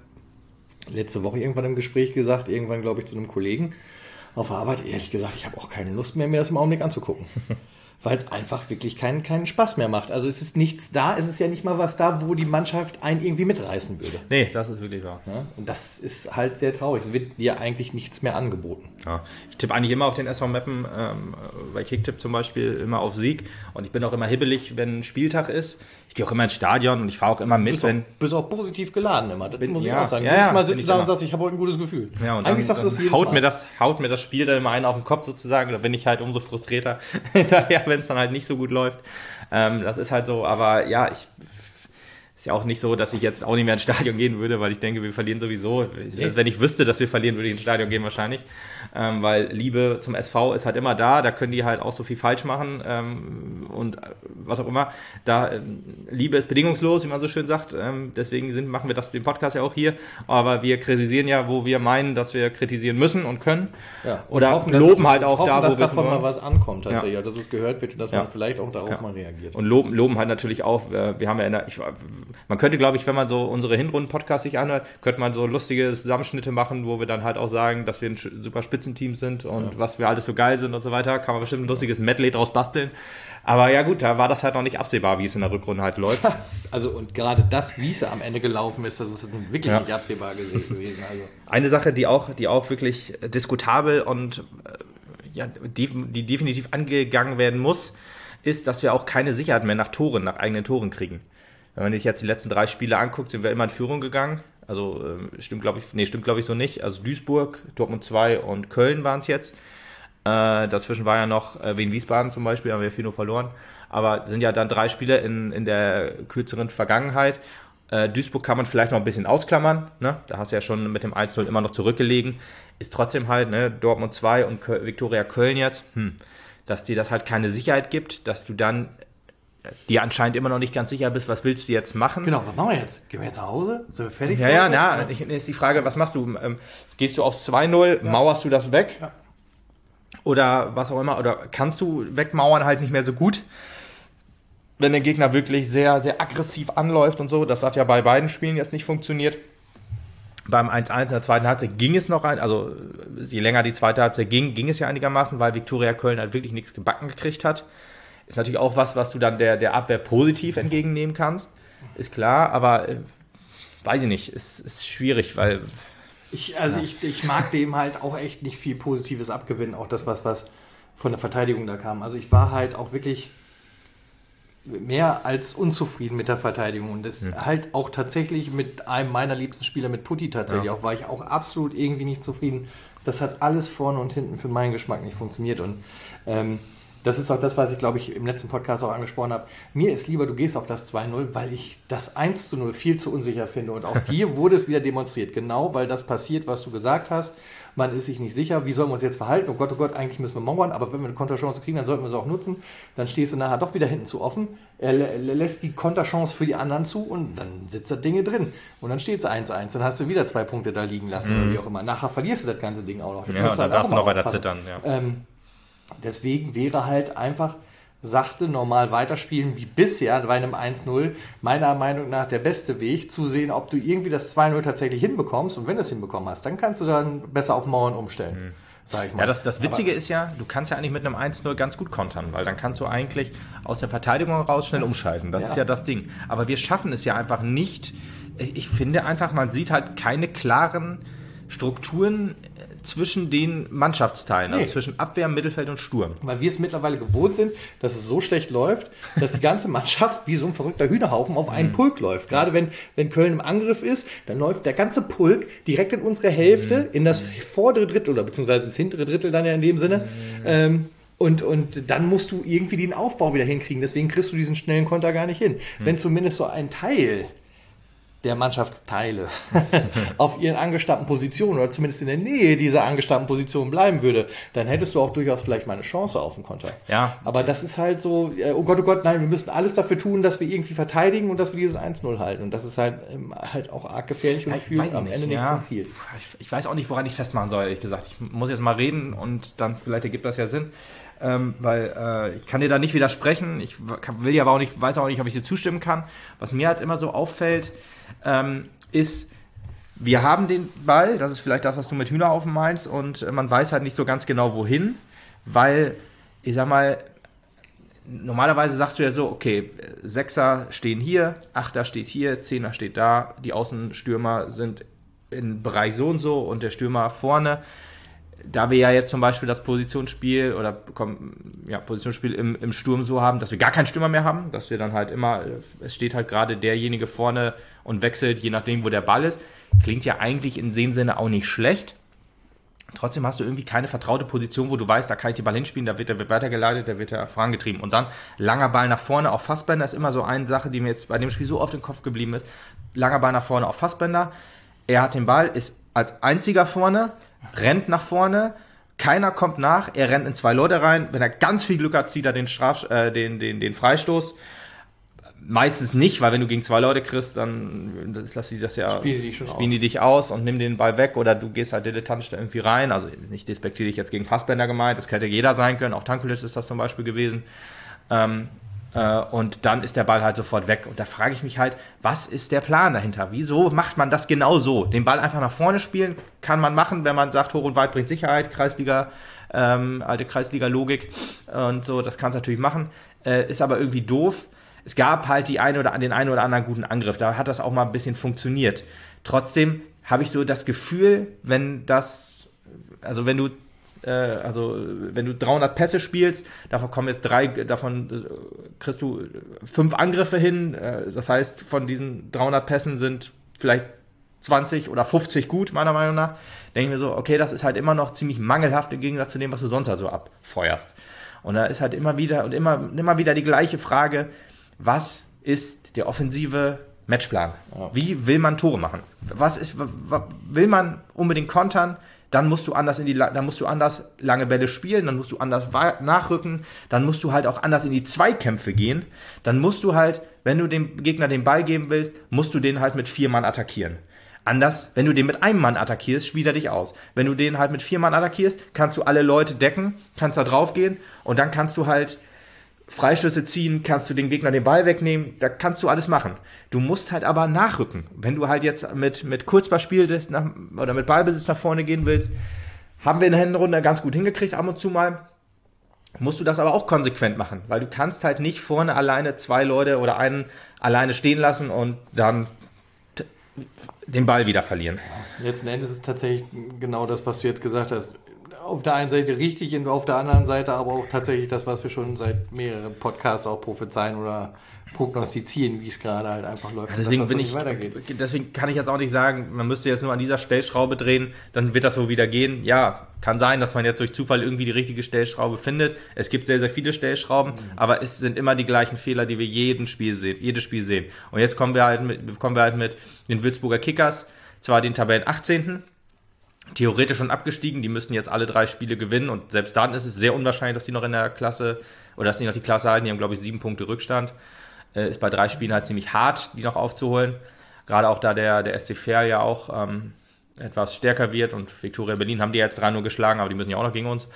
letzte Woche irgendwann im Gespräch gesagt, irgendwann glaube ich zu einem Kollegen auf der Arbeit, ehrlich gesagt, ich habe auch keine Lust mehr, mir das im Augenblick anzugucken. Weil es einfach wirklich keinen, keinen Spaß mehr macht. Also es ist nichts da, es ist ja nicht mal was da, wo die Mannschaft einen irgendwie mitreißen würde. Nee, das ist wirklich wahr. Ja? Und das ist halt sehr traurig. Es wird dir eigentlich nichts mehr angeboten. Ja. Ich tippe eigentlich immer auf den S V Meppen, ähm, bei Kicktipp zum Beispiel immer auf Sieg. Und ich bin auch immer hibbelig, wenn ein Spieltag ist. Ich gehe auch immer ins Stadion und ich fahre auch immer mit. Du bist, wenn auch, bist auch positiv geladen immer, das bin, muss ich ja, auch sagen. Ja, Jedes Mal sitzt du da und sagst, ich habe heute ein gutes Gefühl. Ja, und Eigentlich dann, sagst du das jedes haut Mal. Mir das, haut mir das Spiel dann immer einen auf den Kopf sozusagen. Da bin ich halt umso frustrierter hinterher, wenn es dann halt nicht so gut läuft. Ähm, das ist halt so, aber ja, ich... Ist ja auch nicht so, dass ich jetzt auch nicht mehr ins Stadion gehen würde, weil ich denke, wir verlieren sowieso. Also wenn ich wüsste, dass wir verlieren, würde ich ins Stadion gehen wahrscheinlich. Ähm, weil Liebe zum S V ist halt immer da. Da können die halt auch so viel falsch machen ähm, und was auch immer. Da ähm, Liebe ist bedingungslos, wie man so schön sagt. Ähm, deswegen sind, machen wir das den Podcast ja auch hier. Aber wir kritisieren ja, wo wir meinen, dass wir kritisieren müssen und können. Ja, und Oder hoffen, loben halt auch hoffen, da, wo dass wir davon mal was ankommt tatsächlich, ja. dass es gehört wird und dass ja. man vielleicht auch darauf ja. mal reagiert. Und loben, loben halt natürlich auch. Wir haben ja in der, ich, man könnte, glaube ich, wenn man so unsere Hinrunden-Podcasts sich anhört, könnte man so lustige Zusammenschnitte machen, wo wir dann halt auch sagen, dass wir ein super Spitzenteam sind und ja. was wir alles so geil sind und so weiter. Kann man bestimmt ein lustiges Medley draus basteln. Aber ja gut, da war das halt noch nicht absehbar, wie es in der Rückrunde halt läuft. Also und gerade das, wie es am Ende gelaufen ist, das ist wirklich ja. nicht absehbar gewesen. Also. Eine Sache, die auch, die auch wirklich diskutabel und äh, ja, die, die definitiv angegangen werden muss, ist, dass wir auch keine Sicherheit mehr nach Toren, nach eigenen Toren kriegen. Wenn man sich jetzt die letzten drei Spiele anguckt, sind wir immer in Führung gegangen. Also äh, stimmt, glaube ich, nee, stimmt, glaube ich, so nicht. Also Duisburg, Dortmund zwei und Köln waren es jetzt. Äh, dazwischen war ja noch äh, Wien-Wiesbaden zum Beispiel, haben wir vier null verloren. Aber sind ja dann drei Spiele in, in der kürzeren Vergangenheit. Äh, Duisburg kann man vielleicht noch ein bisschen ausklammern. Ne? Da hast du ja schon mit dem eins null immer noch zurückgelegen. Ist trotzdem halt, ne, Dortmund zwei und Köl- Viktoria Köln jetzt, hm, dass dir das halt keine Sicherheit gibt, dass du dann dir anscheinend immer noch nicht ganz sicher bist, was willst du jetzt machen? Genau, was machen wir jetzt? Gehen wir jetzt nach Hause? Sind wir fertig? Ja, ja, na, ich, ist die Frage, was machst du? Ähm, gehst du aufs zwei null, ja. mauerst du das weg? Ja. Oder was auch immer? Oder kannst du wegmauern halt nicht mehr so gut? Wenn der Gegner wirklich sehr, sehr aggressiv anläuft und so, das hat ja bei beiden Spielen jetzt nicht funktioniert. Beim eins eins in der zweiten Halbzeit ging es noch ein, also je länger die zweite Halbzeit ging, ging es ja einigermaßen, weil Viktoria Köln halt wirklich nichts gebacken gekriegt hat. Ist natürlich auch was, was du dann der, der Abwehr positiv entgegennehmen kannst, ist klar, aber äh, weiß ich nicht, ist, ist schwierig, weil... Ich, also ja. ich, ich mag dem halt auch echt nicht viel Positives abgewinnen, auch das, was, was von der Verteidigung da kam. Also ich war halt auch wirklich mehr als unzufrieden mit der Verteidigung und das hm. halt auch tatsächlich mit einem meiner liebsten Spieler, mit Putti tatsächlich, ja. auch war ich auch absolut irgendwie nicht zufrieden. Das hat alles vorne und hinten für meinen Geschmack nicht funktioniert und ähm, das ist auch das, was ich, glaube ich, im letzten Podcast auch angesprochen habe. Mir ist lieber, du gehst auf das zwei null, weil ich das eins zu null viel zu unsicher finde. Und auch hier wurde es wieder demonstriert. Genau, weil das passiert, was du gesagt hast. Man ist sich nicht sicher, wie sollen wir uns jetzt verhalten? Oh Gott, oh Gott, eigentlich müssen wir mauern. Aber wenn wir eine Konterchance kriegen, dann sollten wir sie auch nutzen. Dann stehst du nachher doch wieder hinten zu offen. Er lässt die Konterchance für die anderen zu und dann sitzt das Ding drin. Und dann steht es eins eins. Dann hast du wieder zwei Punkte da liegen lassen mhm. oder wie auch immer. Nachher verlierst du das ganze Ding auch noch. Ja, und dann darfst du noch weiter zittern. Ja. Ähm, Deswegen wäre halt einfach sachte, normal weiterspielen wie bisher bei einem eins null meiner Meinung nach der beste Weg, zu sehen, ob du irgendwie das zwei null tatsächlich hinbekommst. Und wenn du es hinbekommen hast, dann kannst du dann besser auf Mauern umstellen, mhm. sag ich mal. Ja, das, das Witzige Aber, ist ja, du kannst ja eigentlich mit einem eins null ganz gut kontern, weil dann kannst du eigentlich aus der Verteidigung raus schnell umschalten. Das ja. ist ja das Ding. Aber wir schaffen es ja einfach nicht. Ich, ich finde einfach, man sieht halt keine klaren Strukturen zwischen den Mannschaftsteilen, nee. also zwischen Abwehr, Mittelfeld und Sturm. Weil wir es mittlerweile gewohnt sind, dass es so schlecht läuft, dass die ganze Mannschaft wie so ein verrückter Hühnerhaufen auf einen mhm. Pulk läuft. Gerade wenn, wenn Köln im Angriff ist, dann läuft der ganze Pulk direkt in unsere Hälfte, mhm. in das vordere Drittel oder beziehungsweise ins hintere Drittel dann ja in dem Sinne. Mhm. Ähm, Und, und dann musst du irgendwie den Aufbau wieder hinkriegen. Deswegen kriegst du diesen schnellen Konter gar nicht hin. Hm. Wenn zumindest so ein Teil der Mannschaftsteile auf ihren angestammten Positionen oder zumindest in der Nähe dieser angestammten Position bleiben würde, dann hättest du auch durchaus vielleicht mal eine Chance auf den Konter. Ja. Aber das ist halt so, oh Gott, oh Gott, nein, wir müssen alles dafür tun, dass wir irgendwie verteidigen und dass wir dieses eins null halten. Und das ist halt, halt auch arg gefährlich und ich führt am Ende nicht ja. zum Ziel. Ich, ich weiß auch nicht, woran ich festmachen soll, ehrlich gesagt. Ich muss jetzt mal reden und dann vielleicht ergibt das ja Sinn. Ähm, weil äh, ich kann dir da nicht widersprechen. Ich will ja aber auch nicht, weiß auch nicht, ob ich dir zustimmen kann. Was mir halt immer so auffällt, ähm, ist, wir haben den Ball, das ist vielleicht das, was du mit Hühnerhaufen meinst, und man weiß halt nicht so ganz genau, wohin, weil, ich sag mal, normalerweise sagst du ja so, okay, Sechser stehen hier, Achter steht hier, Zehner steht da, die Außenstürmer sind im Bereich so und so und der Stürmer vorne. Da wir ja jetzt zum Beispiel das Positionsspiel oder ja, Positionsspiel im, im Sturm so haben, dass wir gar keinen Stürmer mehr haben, dass wir dann halt immer, es steht halt gerade derjenige vorne und wechselt, je nachdem, wo der Ball ist. Klingt ja eigentlich in dem Sinne auch nicht schlecht. Trotzdem hast du irgendwie keine vertraute Position, wo du weißt, da kann ich den Ball hinspielen, da wird er weitergeleitet, da wird er vorangetrieben. Und dann langer Ball nach vorne auf Fassbender ist immer so eine Sache, die mir jetzt bei dem Spiel so oft im Kopf geblieben ist. Langer Ball nach vorne auf Fassbender. Er hat den Ball, ist als einziger vorne, rennt nach vorne, keiner kommt nach, er rennt in zwei Leute rein, wenn er ganz viel Glück hat, zieht er den, Straf, äh, den, den, den Freistoß. Meistens nicht, weil wenn du gegen zwei Leute kriegst, dann das, lass die das ja, spielen die, schon spielen aus. die dich aus und nimm den Ball weg oder du gehst halt dilettantisch da irgendwie rein. Also nicht despektierlich jetzt gegen Fassbender gemeint, das hätte jeder sein können, auch Tankulic ist das zum Beispiel gewesen. Ähm, Und dann ist der Ball halt sofort weg. Und da frage ich mich halt, was ist der Plan dahinter? Wieso macht man das genau so? Den Ball einfach nach vorne spielen kann man machen, wenn man sagt, hoch und weit bringt Sicherheit, Kreisliga, ähm, alte Kreisliga-Logik und so, das kannst du natürlich machen. Äh, ist aber irgendwie doof. Es gab halt die eine oder, den einen oder anderen guten Angriff, da hat das auch mal ein bisschen funktioniert. Trotzdem habe ich so das Gefühl, wenn das, also wenn du Also wenn du dreihundert Pässe spielst, davon kommen jetzt drei, davon kriegst du fünf Angriffe hin. Das heißt, von diesen dreihundert Pässen sind vielleicht zwanzig oder fünfzig gut, meiner Meinung nach. Denke ich mir so, okay, das ist halt immer noch ziemlich mangelhaft im Gegensatz zu dem, was du sonst also abfeuerst. Und da ist halt immer wieder und immer, immer wieder die gleiche Frage, was ist der offensive Matchplan? Wie will man Tore machen? Was ist, will man unbedingt kontern? Dann musst du anders in die, dann musst du anders lange Bälle spielen, dann musst du anders nachrücken, dann musst du halt auch anders in die Zweikämpfe gehen. Dann musst du halt, wenn du dem Gegner den Ball geben willst, musst du den halt mit vier Mann attackieren. Anders, wenn du den mit einem Mann attackierst, spielt er dich aus. Wenn du den halt mit vier Mann attackierst, kannst du alle Leute decken, kannst da drauf gehen und dann kannst du halt Freistöße ziehen, kannst du den Gegner den Ball wegnehmen, da kannst du alles machen. Du musst halt aber nachrücken. Wenn du halt jetzt mit, mit Kurzballspiel nach, oder mit Ballbesitz nach vorne gehen willst, haben wir in der Hinrunde ganz gut hingekriegt, ab und zu mal, musst du das aber auch konsequent machen, weil du kannst halt nicht vorne alleine zwei Leute oder einen alleine stehen lassen und dann t- den Ball wieder verlieren. Letzten Endes ist es tatsächlich genau das, was du jetzt gesagt hast. Auf der einen Seite richtig und auf der anderen Seite aber auch tatsächlich das, was wir schon seit mehreren Podcasts auch prophezeien oder prognostizieren, wie es gerade halt einfach läuft. Ja, deswegen, bin ich, deswegen kann ich jetzt auch nicht sagen, man müsste jetzt nur an dieser Stellschraube drehen, dann wird das wohl wieder gehen. Ja, kann sein, dass man jetzt durch Zufall irgendwie die richtige Stellschraube findet. Es gibt sehr, sehr viele Stellschrauben, mhm. aber es sind immer die gleichen Fehler, die wir jeden Spiel sehen, jedes Spiel sehen. Und jetzt kommen wir halt mit, kommen wir halt mit den Würzburger Kickers, zwar den Tabellen achtzehnten theoretisch schon abgestiegen, die müssen jetzt alle drei Spiele gewinnen und selbst dann ist es sehr unwahrscheinlich, dass die noch in der Klasse, oder dass die noch die Klasse halten, die haben glaube ich sieben Punkte Rückstand, äh, ist bei drei Spielen halt ziemlich hart, die noch aufzuholen, gerade auch da der, der S C Verl ja auch ähm, etwas stärker wird und Viktoria Berlin haben die jetzt drei null geschlagen, aber die müssen ja auch noch gegen uns,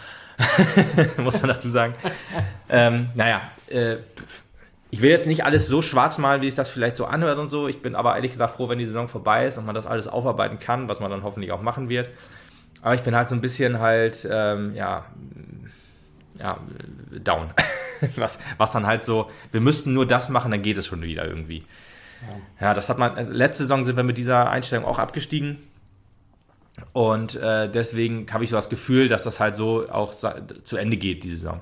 muss man dazu sagen. ähm, naja, äh, ich will jetzt nicht alles so schwarz malen, wie es das vielleicht so anhört und so. Ich bin aber ehrlich gesagt froh, wenn die Saison vorbei ist und man das alles aufarbeiten kann, was man dann hoffentlich auch machen wird. Aber ich bin halt so ein bisschen halt, ähm, ja, ja, down. was, was dann halt so, wir müssten nur das machen, dann geht es schon wieder irgendwie. Ja, ja das hat man, also letzte Saison sind wir mit dieser Einstellung auch abgestiegen. Und äh, deswegen habe ich so das Gefühl, dass das halt so auch zu Ende geht, die Saison.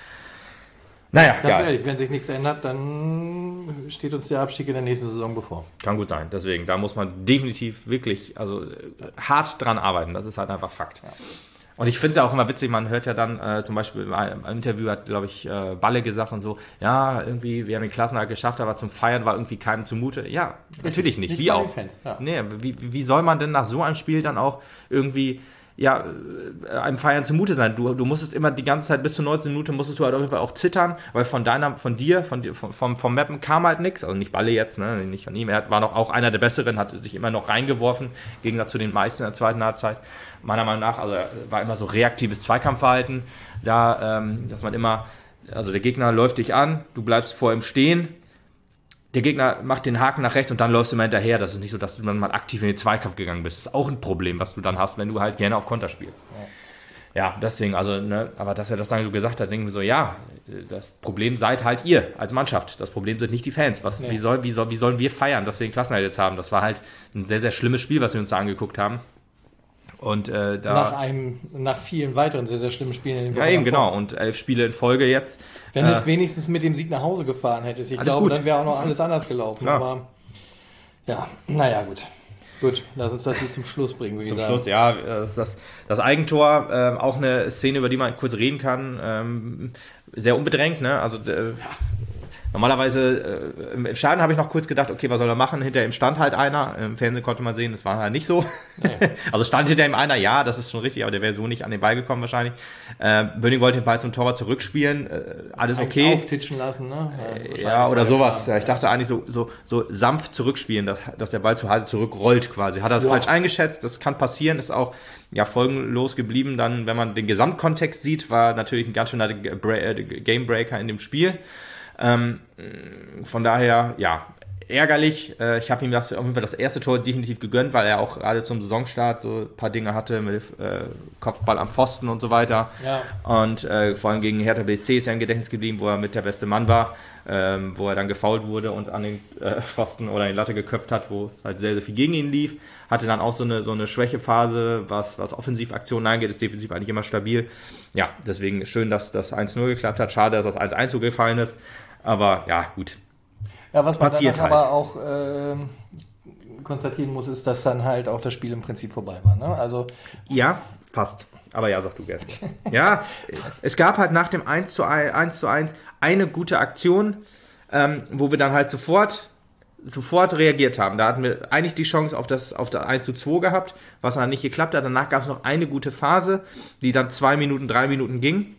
Naja, ganz geil. Ehrlich, wenn sich nichts ändert, dann steht uns der Abstieg in der nächsten Saison bevor. Kann gut sein. Deswegen, da muss man definitiv wirklich also hart dran arbeiten. Das ist halt einfach Fakt. Ja. Und ich finde es ja auch immer witzig, man hört ja dann äh, zum Beispiel im Interview hat, glaube ich, äh, Balle gesagt und so, ja, irgendwie, wir haben den Klassenerhalt geschafft, aber zum Feiern war irgendwie keinem zumute. Ja, natürlich nicht. nicht wie auch? Fans, ja. Nee, wie, wie soll man denn nach so einem Spiel dann auch irgendwie ja, einem Feiern zumute sein. Du, du musstest immer die ganze Zeit bis zur neunzehnten Minute musstest du halt auf jeden Fall auch zittern, weil von deiner, von dir, von dir, vom, vom Mappen kam halt nichts. Also nicht Balle jetzt, ne, nicht von ihm. Er war noch auch einer der Besseren, hat sich immer noch reingeworfen, im Gegensatz zu den meisten in der zweiten Halbzeit. Meiner Meinung nach, also war immer so reaktives Zweikampfverhalten, da, ähm, dass man immer, also der Gegner läuft dich an, du bleibst vor ihm stehen, der Gegner macht den Haken nach rechts und dann läufst du immer hinterher. Das ist nicht so, dass du dann mal aktiv in den Zweikampf gegangen bist. Das ist auch ein Problem, was du dann hast, wenn du halt gerne auf Konter spielst. Ja, ja deswegen, also, ne, aber dass er das dann so gesagt hat, denken wir so, ja, das Problem seid halt ihr als Mannschaft. Das Problem sind nicht die Fans. Was, nee. wie, soll, wie, soll, wie sollen wir feiern, dass wir den Klassenerhalt jetzt haben? Das war halt ein sehr, sehr schlimmes Spiel, was wir uns da angeguckt haben. Und äh, da nach einem, nach vielen weiteren sehr, sehr schlimmen Spielen in den Wochen. Ja, eben, genau. Und elf Spiele in Folge jetzt. Wenn du äh, es wenigstens mit dem Sieg nach Hause gefahren hättest, ich glaube, gut. Dann wäre auch noch alles anders gelaufen. Ja. Aber ja, naja, gut. Gut, lass uns das hier zum Schluss bringen, würde ich sagen. Zum Schluss, ja. Das, das, das Eigentor, äh, auch eine Szene, über die man kurz reden kann. Ähm, sehr unbedrängt, ne? Also äh, normalerweise, äh, im Stadion habe ich noch kurz gedacht, okay, was soll er machen? Hinter ihm stand halt einer. Im Fernsehen konnte man sehen, das war halt nicht so. Nee. Also stand hinter ihm einer, ja, das ist schon richtig, aber der wäre so nicht an den Ball gekommen wahrscheinlich. Äh, Böning wollte den Ball zum Torwart zurückspielen. Äh, alles okay. Auftitschen lassen, ne? Ja, ja oder sowas. Ja, ich dachte eigentlich so, so, so sanft zurückspielen, dass, dass der Ball zu Hause zurückrollt quasi. Hat er das ja. falsch eingeschätzt, das kann passieren, ist auch ja folgenlos geblieben. Dann, wenn man den Gesamtkontext sieht, war natürlich ein ganz schöner Gamebreaker in dem Spiel. Ähm, von daher, ja, ärgerlich. Äh, ich habe ihm das, auf jeden Fall das erste Tor definitiv gegönnt, weil er auch gerade zum Saisonstart so ein paar Dinge hatte mit äh, Kopfball am Pfosten und so weiter. Ja. Und äh, vor allem gegen Hertha B S C ist er im Gedächtnis geblieben, wo er mit der beste Mann war, ähm, wo er dann gefoult wurde und an den äh, Pfosten oder in die Latte geköpft hat, wo halt sehr, sehr viel gegen ihn lief. Hatte dann auch so eine, so eine Schwächephase, was, was Offensivaktionen angeht, ist defensiv eigentlich immer stabil. Ja, deswegen schön, dass das eins null geklappt hat. Schade, dass das eins eins zugefallen ist. Aber ja, gut. Ja, was man dann halt. aber auch äh, konstatieren muss, ist, dass dann halt auch das Spiel im Prinzip vorbei war. Ne? Also ja, fast. Aber ja, sag du erst. Ja, es gab halt nach dem eins zu eins eine gute Aktion, ähm, wo wir dann halt sofort, sofort reagiert haben. Da hatten wir eigentlich die Chance auf das, auf das eins zu zwei gehabt, was dann nicht geklappt hat. Danach gab es noch eine gute Phase, die dann zwei Minuten, drei Minuten ging.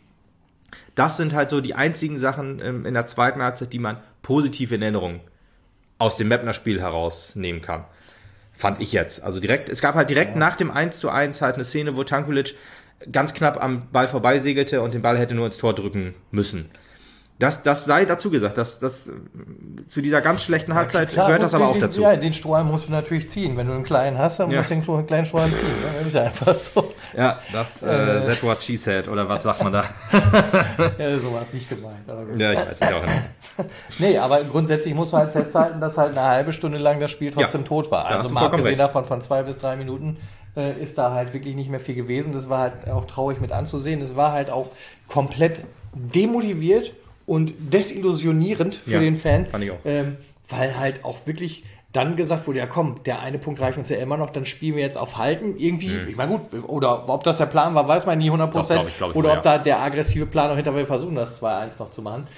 Das sind halt so die einzigen Sachen ähm, in der zweiten Halbzeit, die man positiv in Erinnerung aus dem Meppner-Spiel herausnehmen kann. Fand ich jetzt. Also direkt, es gab halt direkt ja. nach dem eins zu eins halt eine Szene, wo Tankulic ganz knapp am Ball vorbeisegelte und den Ball hätte nur ins Tor drücken müssen. Das, das sei dazu gesagt, dass das zu dieser ganz schlechten Halbzeit ja, gehört das aber den, auch dazu. Ja, den Strohhalm musst du natürlich ziehen. Wenn du einen kleinen hast, dann ja. musst du den kleinen Strohhalm ziehen. Das ist ja einfach so. Ja, das äh, that's what she said, oder was sagt man da? Ja, so war es nicht gemeint. Aber ja, ich weiß nicht auch nicht. Nee, aber grundsätzlich musst du halt festhalten, dass halt eine halbe Stunde lang das Spiel trotzdem ja. tot war. Also mal abgesehen recht. davon, von zwei bis drei Minuten äh, ist da halt wirklich nicht mehr viel gewesen. Das war halt auch traurig mit anzusehen. Es war halt auch komplett demotiviert und desillusionierend für ja, den Fan, fand ich auch. Ähm, weil halt auch wirklich dann gesagt wurde, ja komm, der eine Punkt reicht uns ja immer noch, dann spielen wir jetzt auf Halten. Irgendwie, mhm. ich meine gut, oder ob das der Plan war, weiß man nie hundert Prozent. Glaub ich, glaub ich oder ob ja. da der aggressive Plan noch hinter wir versuchen, das zwei eins noch zu machen.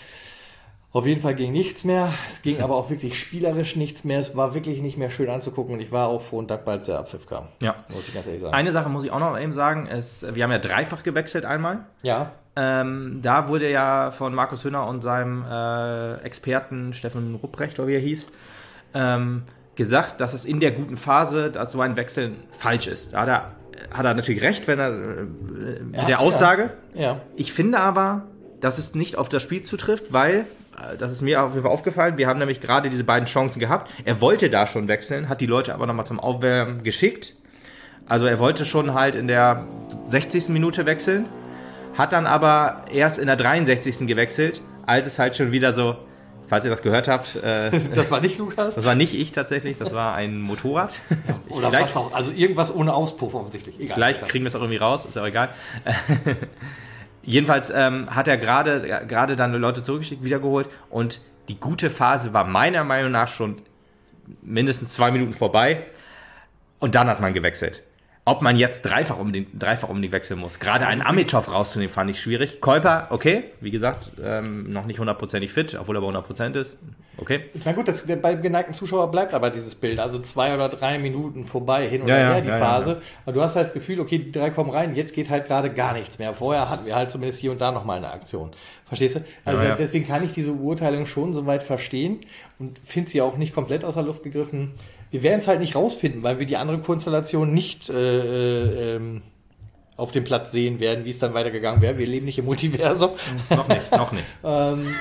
Auf jeden Fall ging nichts mehr. Es ging aber auch wirklich spielerisch nichts mehr. Es war wirklich nicht mehr schön anzugucken und ich war auch froh und dankbar, als der Abpfiff kam. Ja. Muss ich ganz ehrlich sagen. Eine Sache muss ich auch noch eben sagen. Es, wir haben ja dreifach gewechselt einmal. Ja. Ähm, da wurde ja von Markus Hüner und seinem äh, Experten Steffen Rupprecht, oder wie er hieß, ähm, gesagt, dass es in der guten Phase, dass so ein Wechsel falsch ist. Da hat er, hat er natürlich recht, wenn er äh, mit ja, der Aussage. Ja. Ja. Ich finde aber, dass es nicht auf das Spiel zutrifft, weil, das ist mir auf jeden Fall aufgefallen, wir haben nämlich gerade diese beiden Chancen gehabt. Er wollte da schon wechseln, hat die Leute aber nochmal zum Aufwärmen geschickt. Also er wollte schon halt in der sechzigsten Minute wechseln, hat dann aber erst in der dreiundsechzigsten gewechselt, als es halt schon wieder so falls ihr das gehört habt. Äh, das war nicht Lukas? Das war nicht ich tatsächlich, das war ein Motorrad. Ja, oder vielleicht, was auch, also irgendwas ohne Auspuff offensichtlich. Egal, vielleicht kriegen wir es auch irgendwie raus, ist ja auch egal. Jedenfalls ähm, hat er gerade gerade dann Leute zurückgeschickt, wiedergeholt und die gute Phase war meiner Meinung nach schon mindestens zwei Minuten vorbei und dann hat man gewechselt. Ob man jetzt dreifach um den dreifach um die wechseln muss. Gerade einen Amitov rauszunehmen, fand ich schwierig. Kuiper, okay, wie gesagt, ähm, noch nicht hundertprozentig fit, obwohl er bei hundert Prozent ist. Okay. Ich meine, gut, das, beim geneigten Zuschauer bleibt aber dieses Bild. Also zwei oder drei Minuten vorbei, hin und ja, her ja, die ja, Phase. Ja, ja. Aber du hast halt das Gefühl, okay, die drei kommen rein, jetzt geht halt gerade gar nichts mehr. Vorher hatten wir halt zumindest hier und da nochmal eine Aktion. Verstehst du? Also ja, ja. deswegen kann ich diese Beurteilung schon soweit verstehen und finde sie auch nicht komplett aus der Luft gegriffen. Wir werden es halt nicht rausfinden, weil wir die andere Konstellation nicht äh, ähm, auf dem Platz sehen werden, wie es dann weitergegangen wäre. Wir leben nicht im Multiversum. noch nicht, noch nicht. ähm,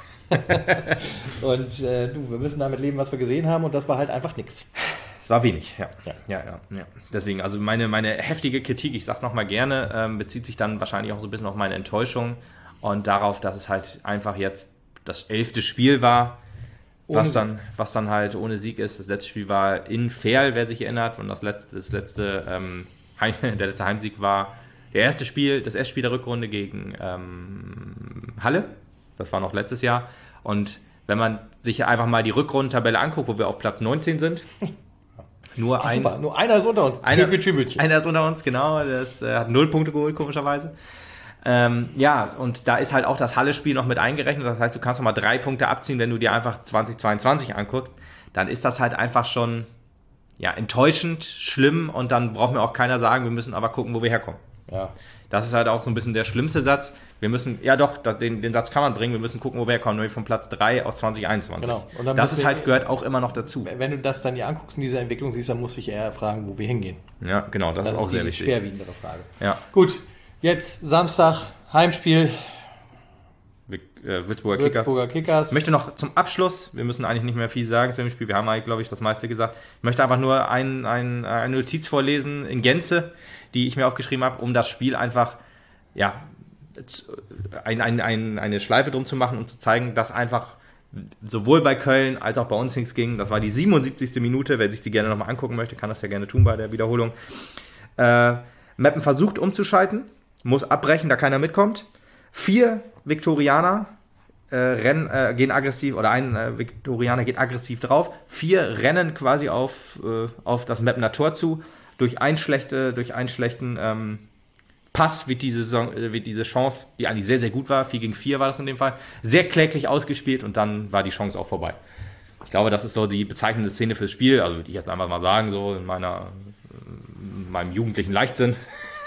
und äh, du, wir müssen damit leben, was wir gesehen haben und das war halt einfach nichts. Es war wenig, ja. Ja. Ja, ja, ja. Deswegen, also meine, meine heftige Kritik, ich sag's nochmal gerne, ähm, bezieht sich dann wahrscheinlich auch so ein bisschen auf meine Enttäuschung und darauf, dass es halt einfach jetzt das elfte Spiel war, was dann, was dann halt ohne Sieg ist. Das letzte Spiel war in Verl, wer sich erinnert, und das letzte, das letzte ähm, Heim, der letzte Heimsieg war der erste Spiel, das erste Spiel der Rückrunde gegen ähm, Halle. Das war noch letztes Jahr. Und wenn man sich einfach mal die Rückrundentabelle anguckt, wo wir auf Platz neunzehn sind, nur, Ach, ein, super. Nur einer ist unter uns. Einer, einer ist unter uns, genau. Das äh, hat null Punkte geholt, komischerweise. Ähm, ja, und da ist halt auch das Halle-Spiel noch mit eingerechnet. Das heißt, du kannst noch mal drei Punkte abziehen, wenn du dir einfach zwanzig zweiundzwanzig anguckst. Dann ist das halt einfach schon ja, enttäuschend, schlimm. Und dann braucht mir auch keiner sagen, wir müssen aber gucken, wo wir herkommen. Ja. Das ist halt auch so ein bisschen der schlimmste Satz. Wir müssen, ja doch, den, den Satz kann man bringen, wir müssen gucken, wo wir herkommen, nämlich von Platz drei aus zwanzig einundzwanzig. Genau. Und dann das ist halt, gehört auch immer noch dazu. Wenn du das dann hier anguckst in dieser Entwicklung siehst, dann musst du dich eher fragen, wo wir hingehen. Ja, genau, das, das ist auch sehr wichtig. Das ist die schwerwiegendere Frage. Ja. Gut, jetzt Samstag, Heimspiel. Äh, Würzburger, Würzburger Kickers. Kickers. Ich möchte noch zum Abschluss, wir müssen eigentlich nicht mehr viel sagen zu dem Spiel, wir haben eigentlich, glaube ich, das meiste gesagt. Ich möchte einfach nur ein, ein, eine Notiz vorlesen in Gänze, die ich mir aufgeschrieben habe, um das Spiel einfach, ja, ein, ein, ein, eine Schleife drum zu machen und zu zeigen, dass einfach sowohl bei Köln als auch bei uns nichts ging. Das war die siebenundsiebzigste Minute, wer sich die gerne nochmal angucken möchte, kann das ja gerne tun bei der Wiederholung. Äh, Meppen versucht umzuschalten, muss abbrechen, da keiner mitkommt. Vier Viktorianer äh, rennen, äh, gehen aggressiv, oder ein äh, Viktorianer geht aggressiv drauf. Vier rennen quasi auf, äh, auf das Meppener Tor zu. Durch einen, schlechte, durch einen schlechten ähm, Pass wird diese, Saison, äh, wird diese Chance, die eigentlich sehr, sehr gut war, vier gegen vier war das in dem Fall, sehr kläglich ausgespielt und dann war die Chance auch vorbei. Ich glaube, das ist so die bezeichnende Szene fürs Spiel, also würde ich jetzt einfach mal sagen, so in meiner, in meinem jugendlichen Leichtsinn.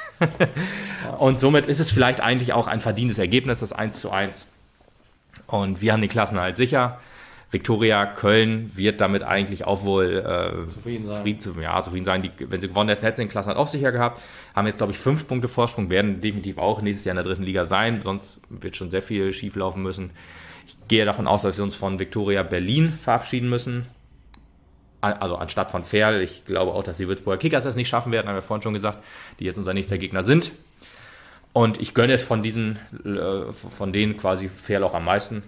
Und somit ist es vielleicht eigentlich auch ein verdientes Ergebnis, das eins zu eins. Und wir haben den Klassenerhalt sicher. Viktoria Köln wird damit eigentlich auch wohl äh, zufrieden sein. Frieden, zu, ja, zufrieden sein. Die, wenn sie gewonnen hätten, hätten sie den Klassenerhalt auch sicher gehabt. Haben jetzt, glaube ich, fünf Punkte Vorsprung, werden definitiv auch nächstes Jahr in der dritten Liga sein. Sonst wird schon sehr viel schief laufen müssen. Ich gehe davon aus, dass wir uns von Viktoria Berlin verabschieden müssen. Also anstatt von Verl. Ich glaube auch, dass die Würzburger Kickers das nicht schaffen werden, haben wir vorhin schon gesagt, die jetzt unser nächster Gegner sind. Und ich gönne es von diesen, äh, von denen quasi Verl auch am meisten.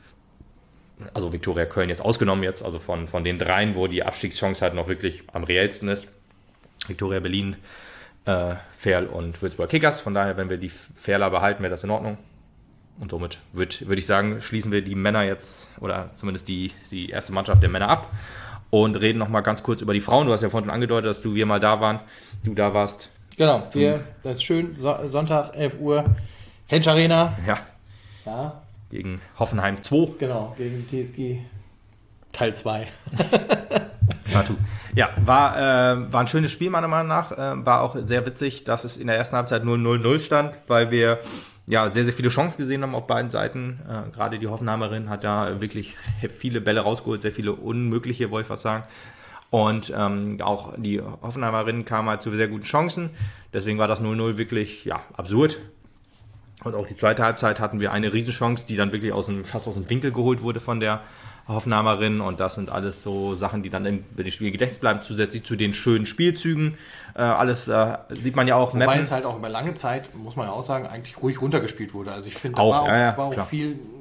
Also Viktoria Köln jetzt ausgenommen jetzt, also von, von den dreien, wo die Abstiegschance halt noch wirklich am reellsten ist. Viktoria Berlin, äh, Verl und Würzburger Kickers. Von daher, wenn wir die Verler behalten, wäre das in Ordnung. Und somit würde würd ich sagen, schließen wir die Männer jetzt, oder zumindest die, die erste Mannschaft der Männer ab. Und reden noch mal ganz kurz über die Frauen. Du hast ja vorhin angedeutet, dass du wir mal da waren. Du da warst. Genau, wir, das ist schön. So, Sonntag, elf Uhr, Hensch Arena. Ja. Ja. Gegen Hoffenheim zwei. Genau, gegen T S G Teil zwei. Ja, war, äh, war ein schönes Spiel meiner Meinung nach. Äh, war auch sehr witzig, dass es in der ersten Halbzeit null null null stand, weil wir ja sehr, sehr viele Chancen gesehen haben auf beiden Seiten. Äh, gerade die Hoffenheimerin hat da wirklich viele Bälle rausgeholt, sehr viele unmögliche, wollte ich was sagen. Und ähm, auch die Hoffenheimerin kam halt zu sehr guten Chancen. Deswegen war das null null wirklich ja, absurd. Und auch die zweite Halbzeit hatten wir eine Riesenchance, die dann wirklich aus dem, fast aus dem Winkel geholt wurde von der Hoffenheimerin. Und das sind alles so Sachen, die dann im, im Spiel Gedächtnis bleiben, zusätzlich zu den schönen Spielzügen. Äh, alles äh, sieht man ja auch. Wobei es halt auch über lange Zeit, muss man ja auch sagen, eigentlich ruhig runtergespielt wurde. Also ich finde, da auch, war, auch, ja, ja, war auch viel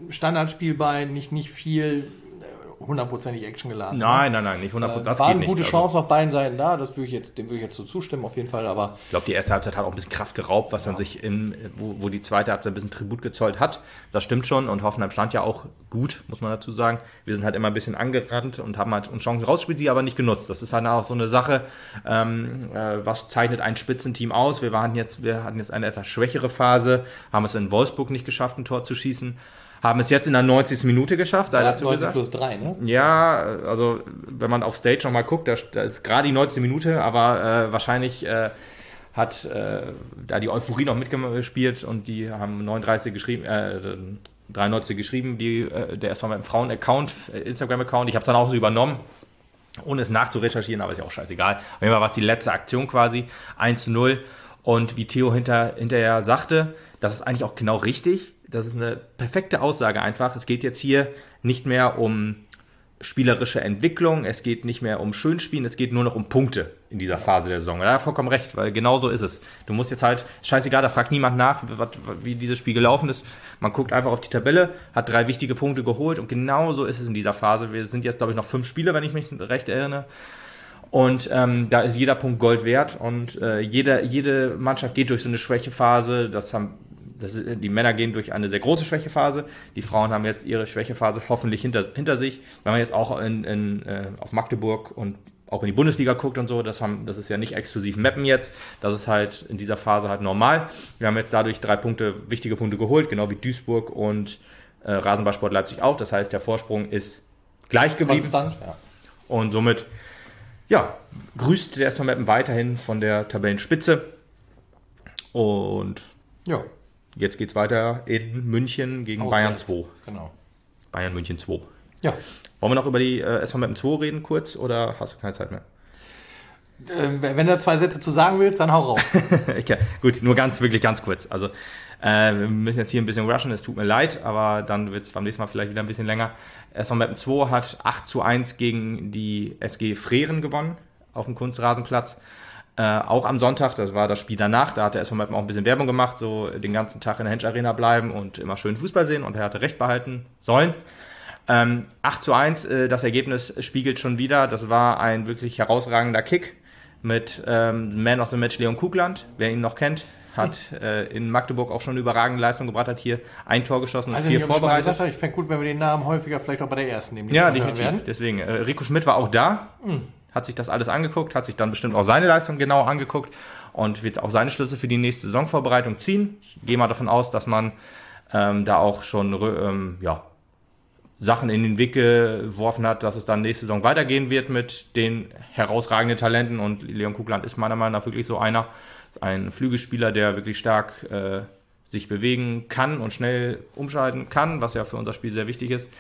Standardspielbein, nicht, nicht viel hundertprozentig Action geladen. Nein, nein, nein, nicht hundertprozentig. Das waren gute Chancen auf beiden Seiten da, das würde ich jetzt, dem würde ich jetzt so zustimmen, auf jeden Fall. Aber ich glaube, die erste Halbzeit hat auch ein bisschen Kraft geraubt, was ja. dann sich, in, wo, wo die zweite Halbzeit ein bisschen Tribut gezollt hat. Das stimmt schon und Hoffenheim stand ja auch gut, muss man dazu sagen. Wir sind halt immer ein bisschen angerannt und haben halt uns Chancen rausgespielt, sie aber nicht genutzt. Das ist halt auch so eine Sache, ähm, äh, was zeichnet ein Spitzenteam aus. Wir, waren jetzt, wir hatten jetzt eine etwas schwächere Phase, haben es in Wolfsburg nicht geschafft, ein Tor zu schießen. Haben es jetzt in der neunzigsten Minute geschafft, da dazu neunzig gesagt. plus drei, ne? Ja, also wenn man auf Stage nochmal guckt, da, da ist gerade die neunzigste Minute, aber äh, wahrscheinlich äh, hat äh, da die Euphorie noch mitgespielt und die haben neununddreißig geschrieben, äh, dreiundneunzig geschrieben, die, äh, der ist von meinem Frauen-Account, Instagram-Account. Ich habe es dann auch so übernommen, ohne es nachzurecherchieren, aber ist ja auch scheißegal. Auf jeden Fall war es die letzte Aktion quasi, eins zu null. Und wie Theo hinter, hinterher sagte, das ist eigentlich auch genau richtig. Das ist eine perfekte Aussage einfach. Es geht jetzt hier nicht mehr um spielerische Entwicklung, es geht nicht mehr um Schönspielen, es geht nur noch um Punkte in dieser Phase der Saison. Da hat vollkommen recht, weil genau so ist es. Du musst jetzt halt, scheißegal, da fragt niemand nach, wie dieses Spiel gelaufen ist. Man guckt einfach auf die Tabelle, hat drei wichtige Punkte geholt und genau so ist es in dieser Phase. Wir sind jetzt, glaube ich, noch fünf Spiele, wenn ich mich recht erinnere. Und ähm, da ist jeder Punkt Gold wert und äh, jede, jede Mannschaft geht durch so eine Schwächephase. Das haben Das ist, die Männer gehen durch eine sehr große Schwächephase. Die Frauen haben jetzt ihre Schwächephase hoffentlich hinter, hinter sich. Wenn man jetzt auch in, in, äh, auf Magdeburg und auch in die Bundesliga guckt und so, das, haben, das ist ja nicht exklusiv Meppen jetzt. Das ist halt in dieser Phase halt normal. Wir haben jetzt dadurch drei Punkte, wichtige Punkte geholt, genau wie Duisburg und äh, Rasenballsport Leipzig auch. Das heißt, der Vorsprung ist gleich geblieben. Konstant, ja. Und somit, ja, grüßt der S V Meppen weiterhin von der Tabellenspitze. Und ja. Jetzt geht es weiter in München gegen Auswärts. Bayern zwei. Genau. Bayern München zwei. Ja. Wollen wir noch über die äh, S V Meppen zwei reden kurz oder hast du keine Zeit mehr? Äh, wenn du zwei Sätze zu sagen willst, dann hau raus. Okay, gut, nur ganz, wirklich ganz kurz. Also äh, wir müssen jetzt hier ein bisschen rushen, es tut mir leid, aber dann wird es beim nächsten Mal vielleicht wieder ein bisschen länger. S V Meppen zwei hat acht zu eins gegen die S G Freren gewonnen auf dem Kunstrasenplatz. Äh, auch am Sonntag, das war das Spiel danach, da hat der S V Meppen auch ein bisschen Werbung gemacht, so den ganzen Tag in der Hensch Arena bleiben und immer schön Fußball sehen und er hatte recht behalten sollen. Ähm, acht zu eins, äh, das Ergebnis spiegelt schon wieder, das war ein wirklich herausragender Kick mit ähm, Man of the Match Leon Kugland, wer ihn noch kennt, hat äh, in Magdeburg auch schon eine überragende Leistung gebracht, hat hier ein Tor geschossen und also vier nicht, vorbereitet. Ich fände gut, wenn wir den Namen häufiger vielleicht auch bei der ersten nehmen. Ja, definitiv, deswegen. Äh, Rico Schmidt war auch da. Mhm. Hat sich das alles angeguckt, hat sich dann bestimmt auch seine Leistung genau angeguckt und wird auch seine Schlüsse für die nächste Saisonvorbereitung ziehen. Ich gehe mal davon aus, dass man ähm, da auch schon ähm, ja, Sachen in den Weg geworfen hat, dass es dann nächste Saison weitergehen wird mit den herausragenden Talenten und Leon Kugland ist meiner Meinung nach wirklich so einer. Ist ein Flügelspieler, der wirklich stark äh, sich bewegen kann und schnell umschalten kann, was ja für unser Spiel sehr wichtig ist.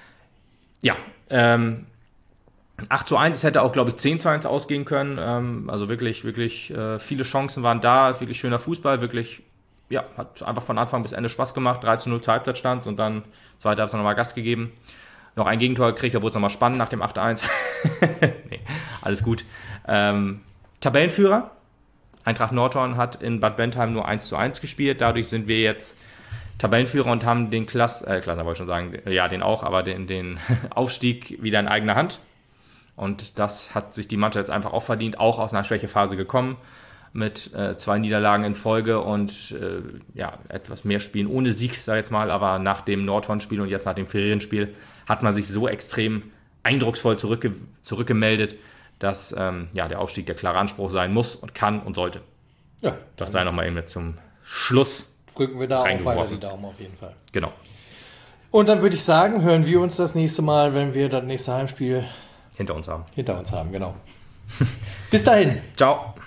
Ja, ähm, acht zu eins, es hätte auch, glaube ich, zehn zu eins ausgehen können. Ähm, also wirklich, wirklich äh, viele Chancen waren da, wirklich schöner Fußball, wirklich, ja, hat einfach von Anfang bis Ende Spaß gemacht. drei zu null zur Halbzeit stand und dann zweite Halbzeit nochmal Gas gegeben. Noch ein Gegentor gekriegt, da wurde es nochmal spannend nach dem acht zu eins. Nee, alles gut. Ähm, Tabellenführer, Eintracht Nordhorn hat in Bad Bentheim nur eins zu eins gespielt, dadurch sind wir jetzt Tabellenführer und haben den Klass, äh, Klasse wollte ich schon sagen, ja, den auch, aber den, den Aufstieg wieder in eigener Hand. Und das hat sich die Mannschaft jetzt einfach auch verdient, auch aus einer Schwächephase gekommen, mit äh, zwei Niederlagen in Folge und äh, ja, etwas mehr Spielen ohne Sieg, sag ich jetzt mal. Aber nach dem Nordhorn-Spiel und jetzt nach dem Ferienspiel hat man sich so extrem eindrucksvoll zurückge- zurückgemeldet, dass ähm, ja, der Aufstieg der klare Anspruch sein muss und kann und sollte. Ja, das sei nochmal eben jetzt zum Schluss. Drücken wir da auch weiter die Daumen auf jeden Fall. Genau. Und dann würde ich sagen, hören wir uns das nächste Mal, wenn wir das nächste Heimspiel hinter uns haben. Hinter uns haben, genau. Bis dahin. Ciao.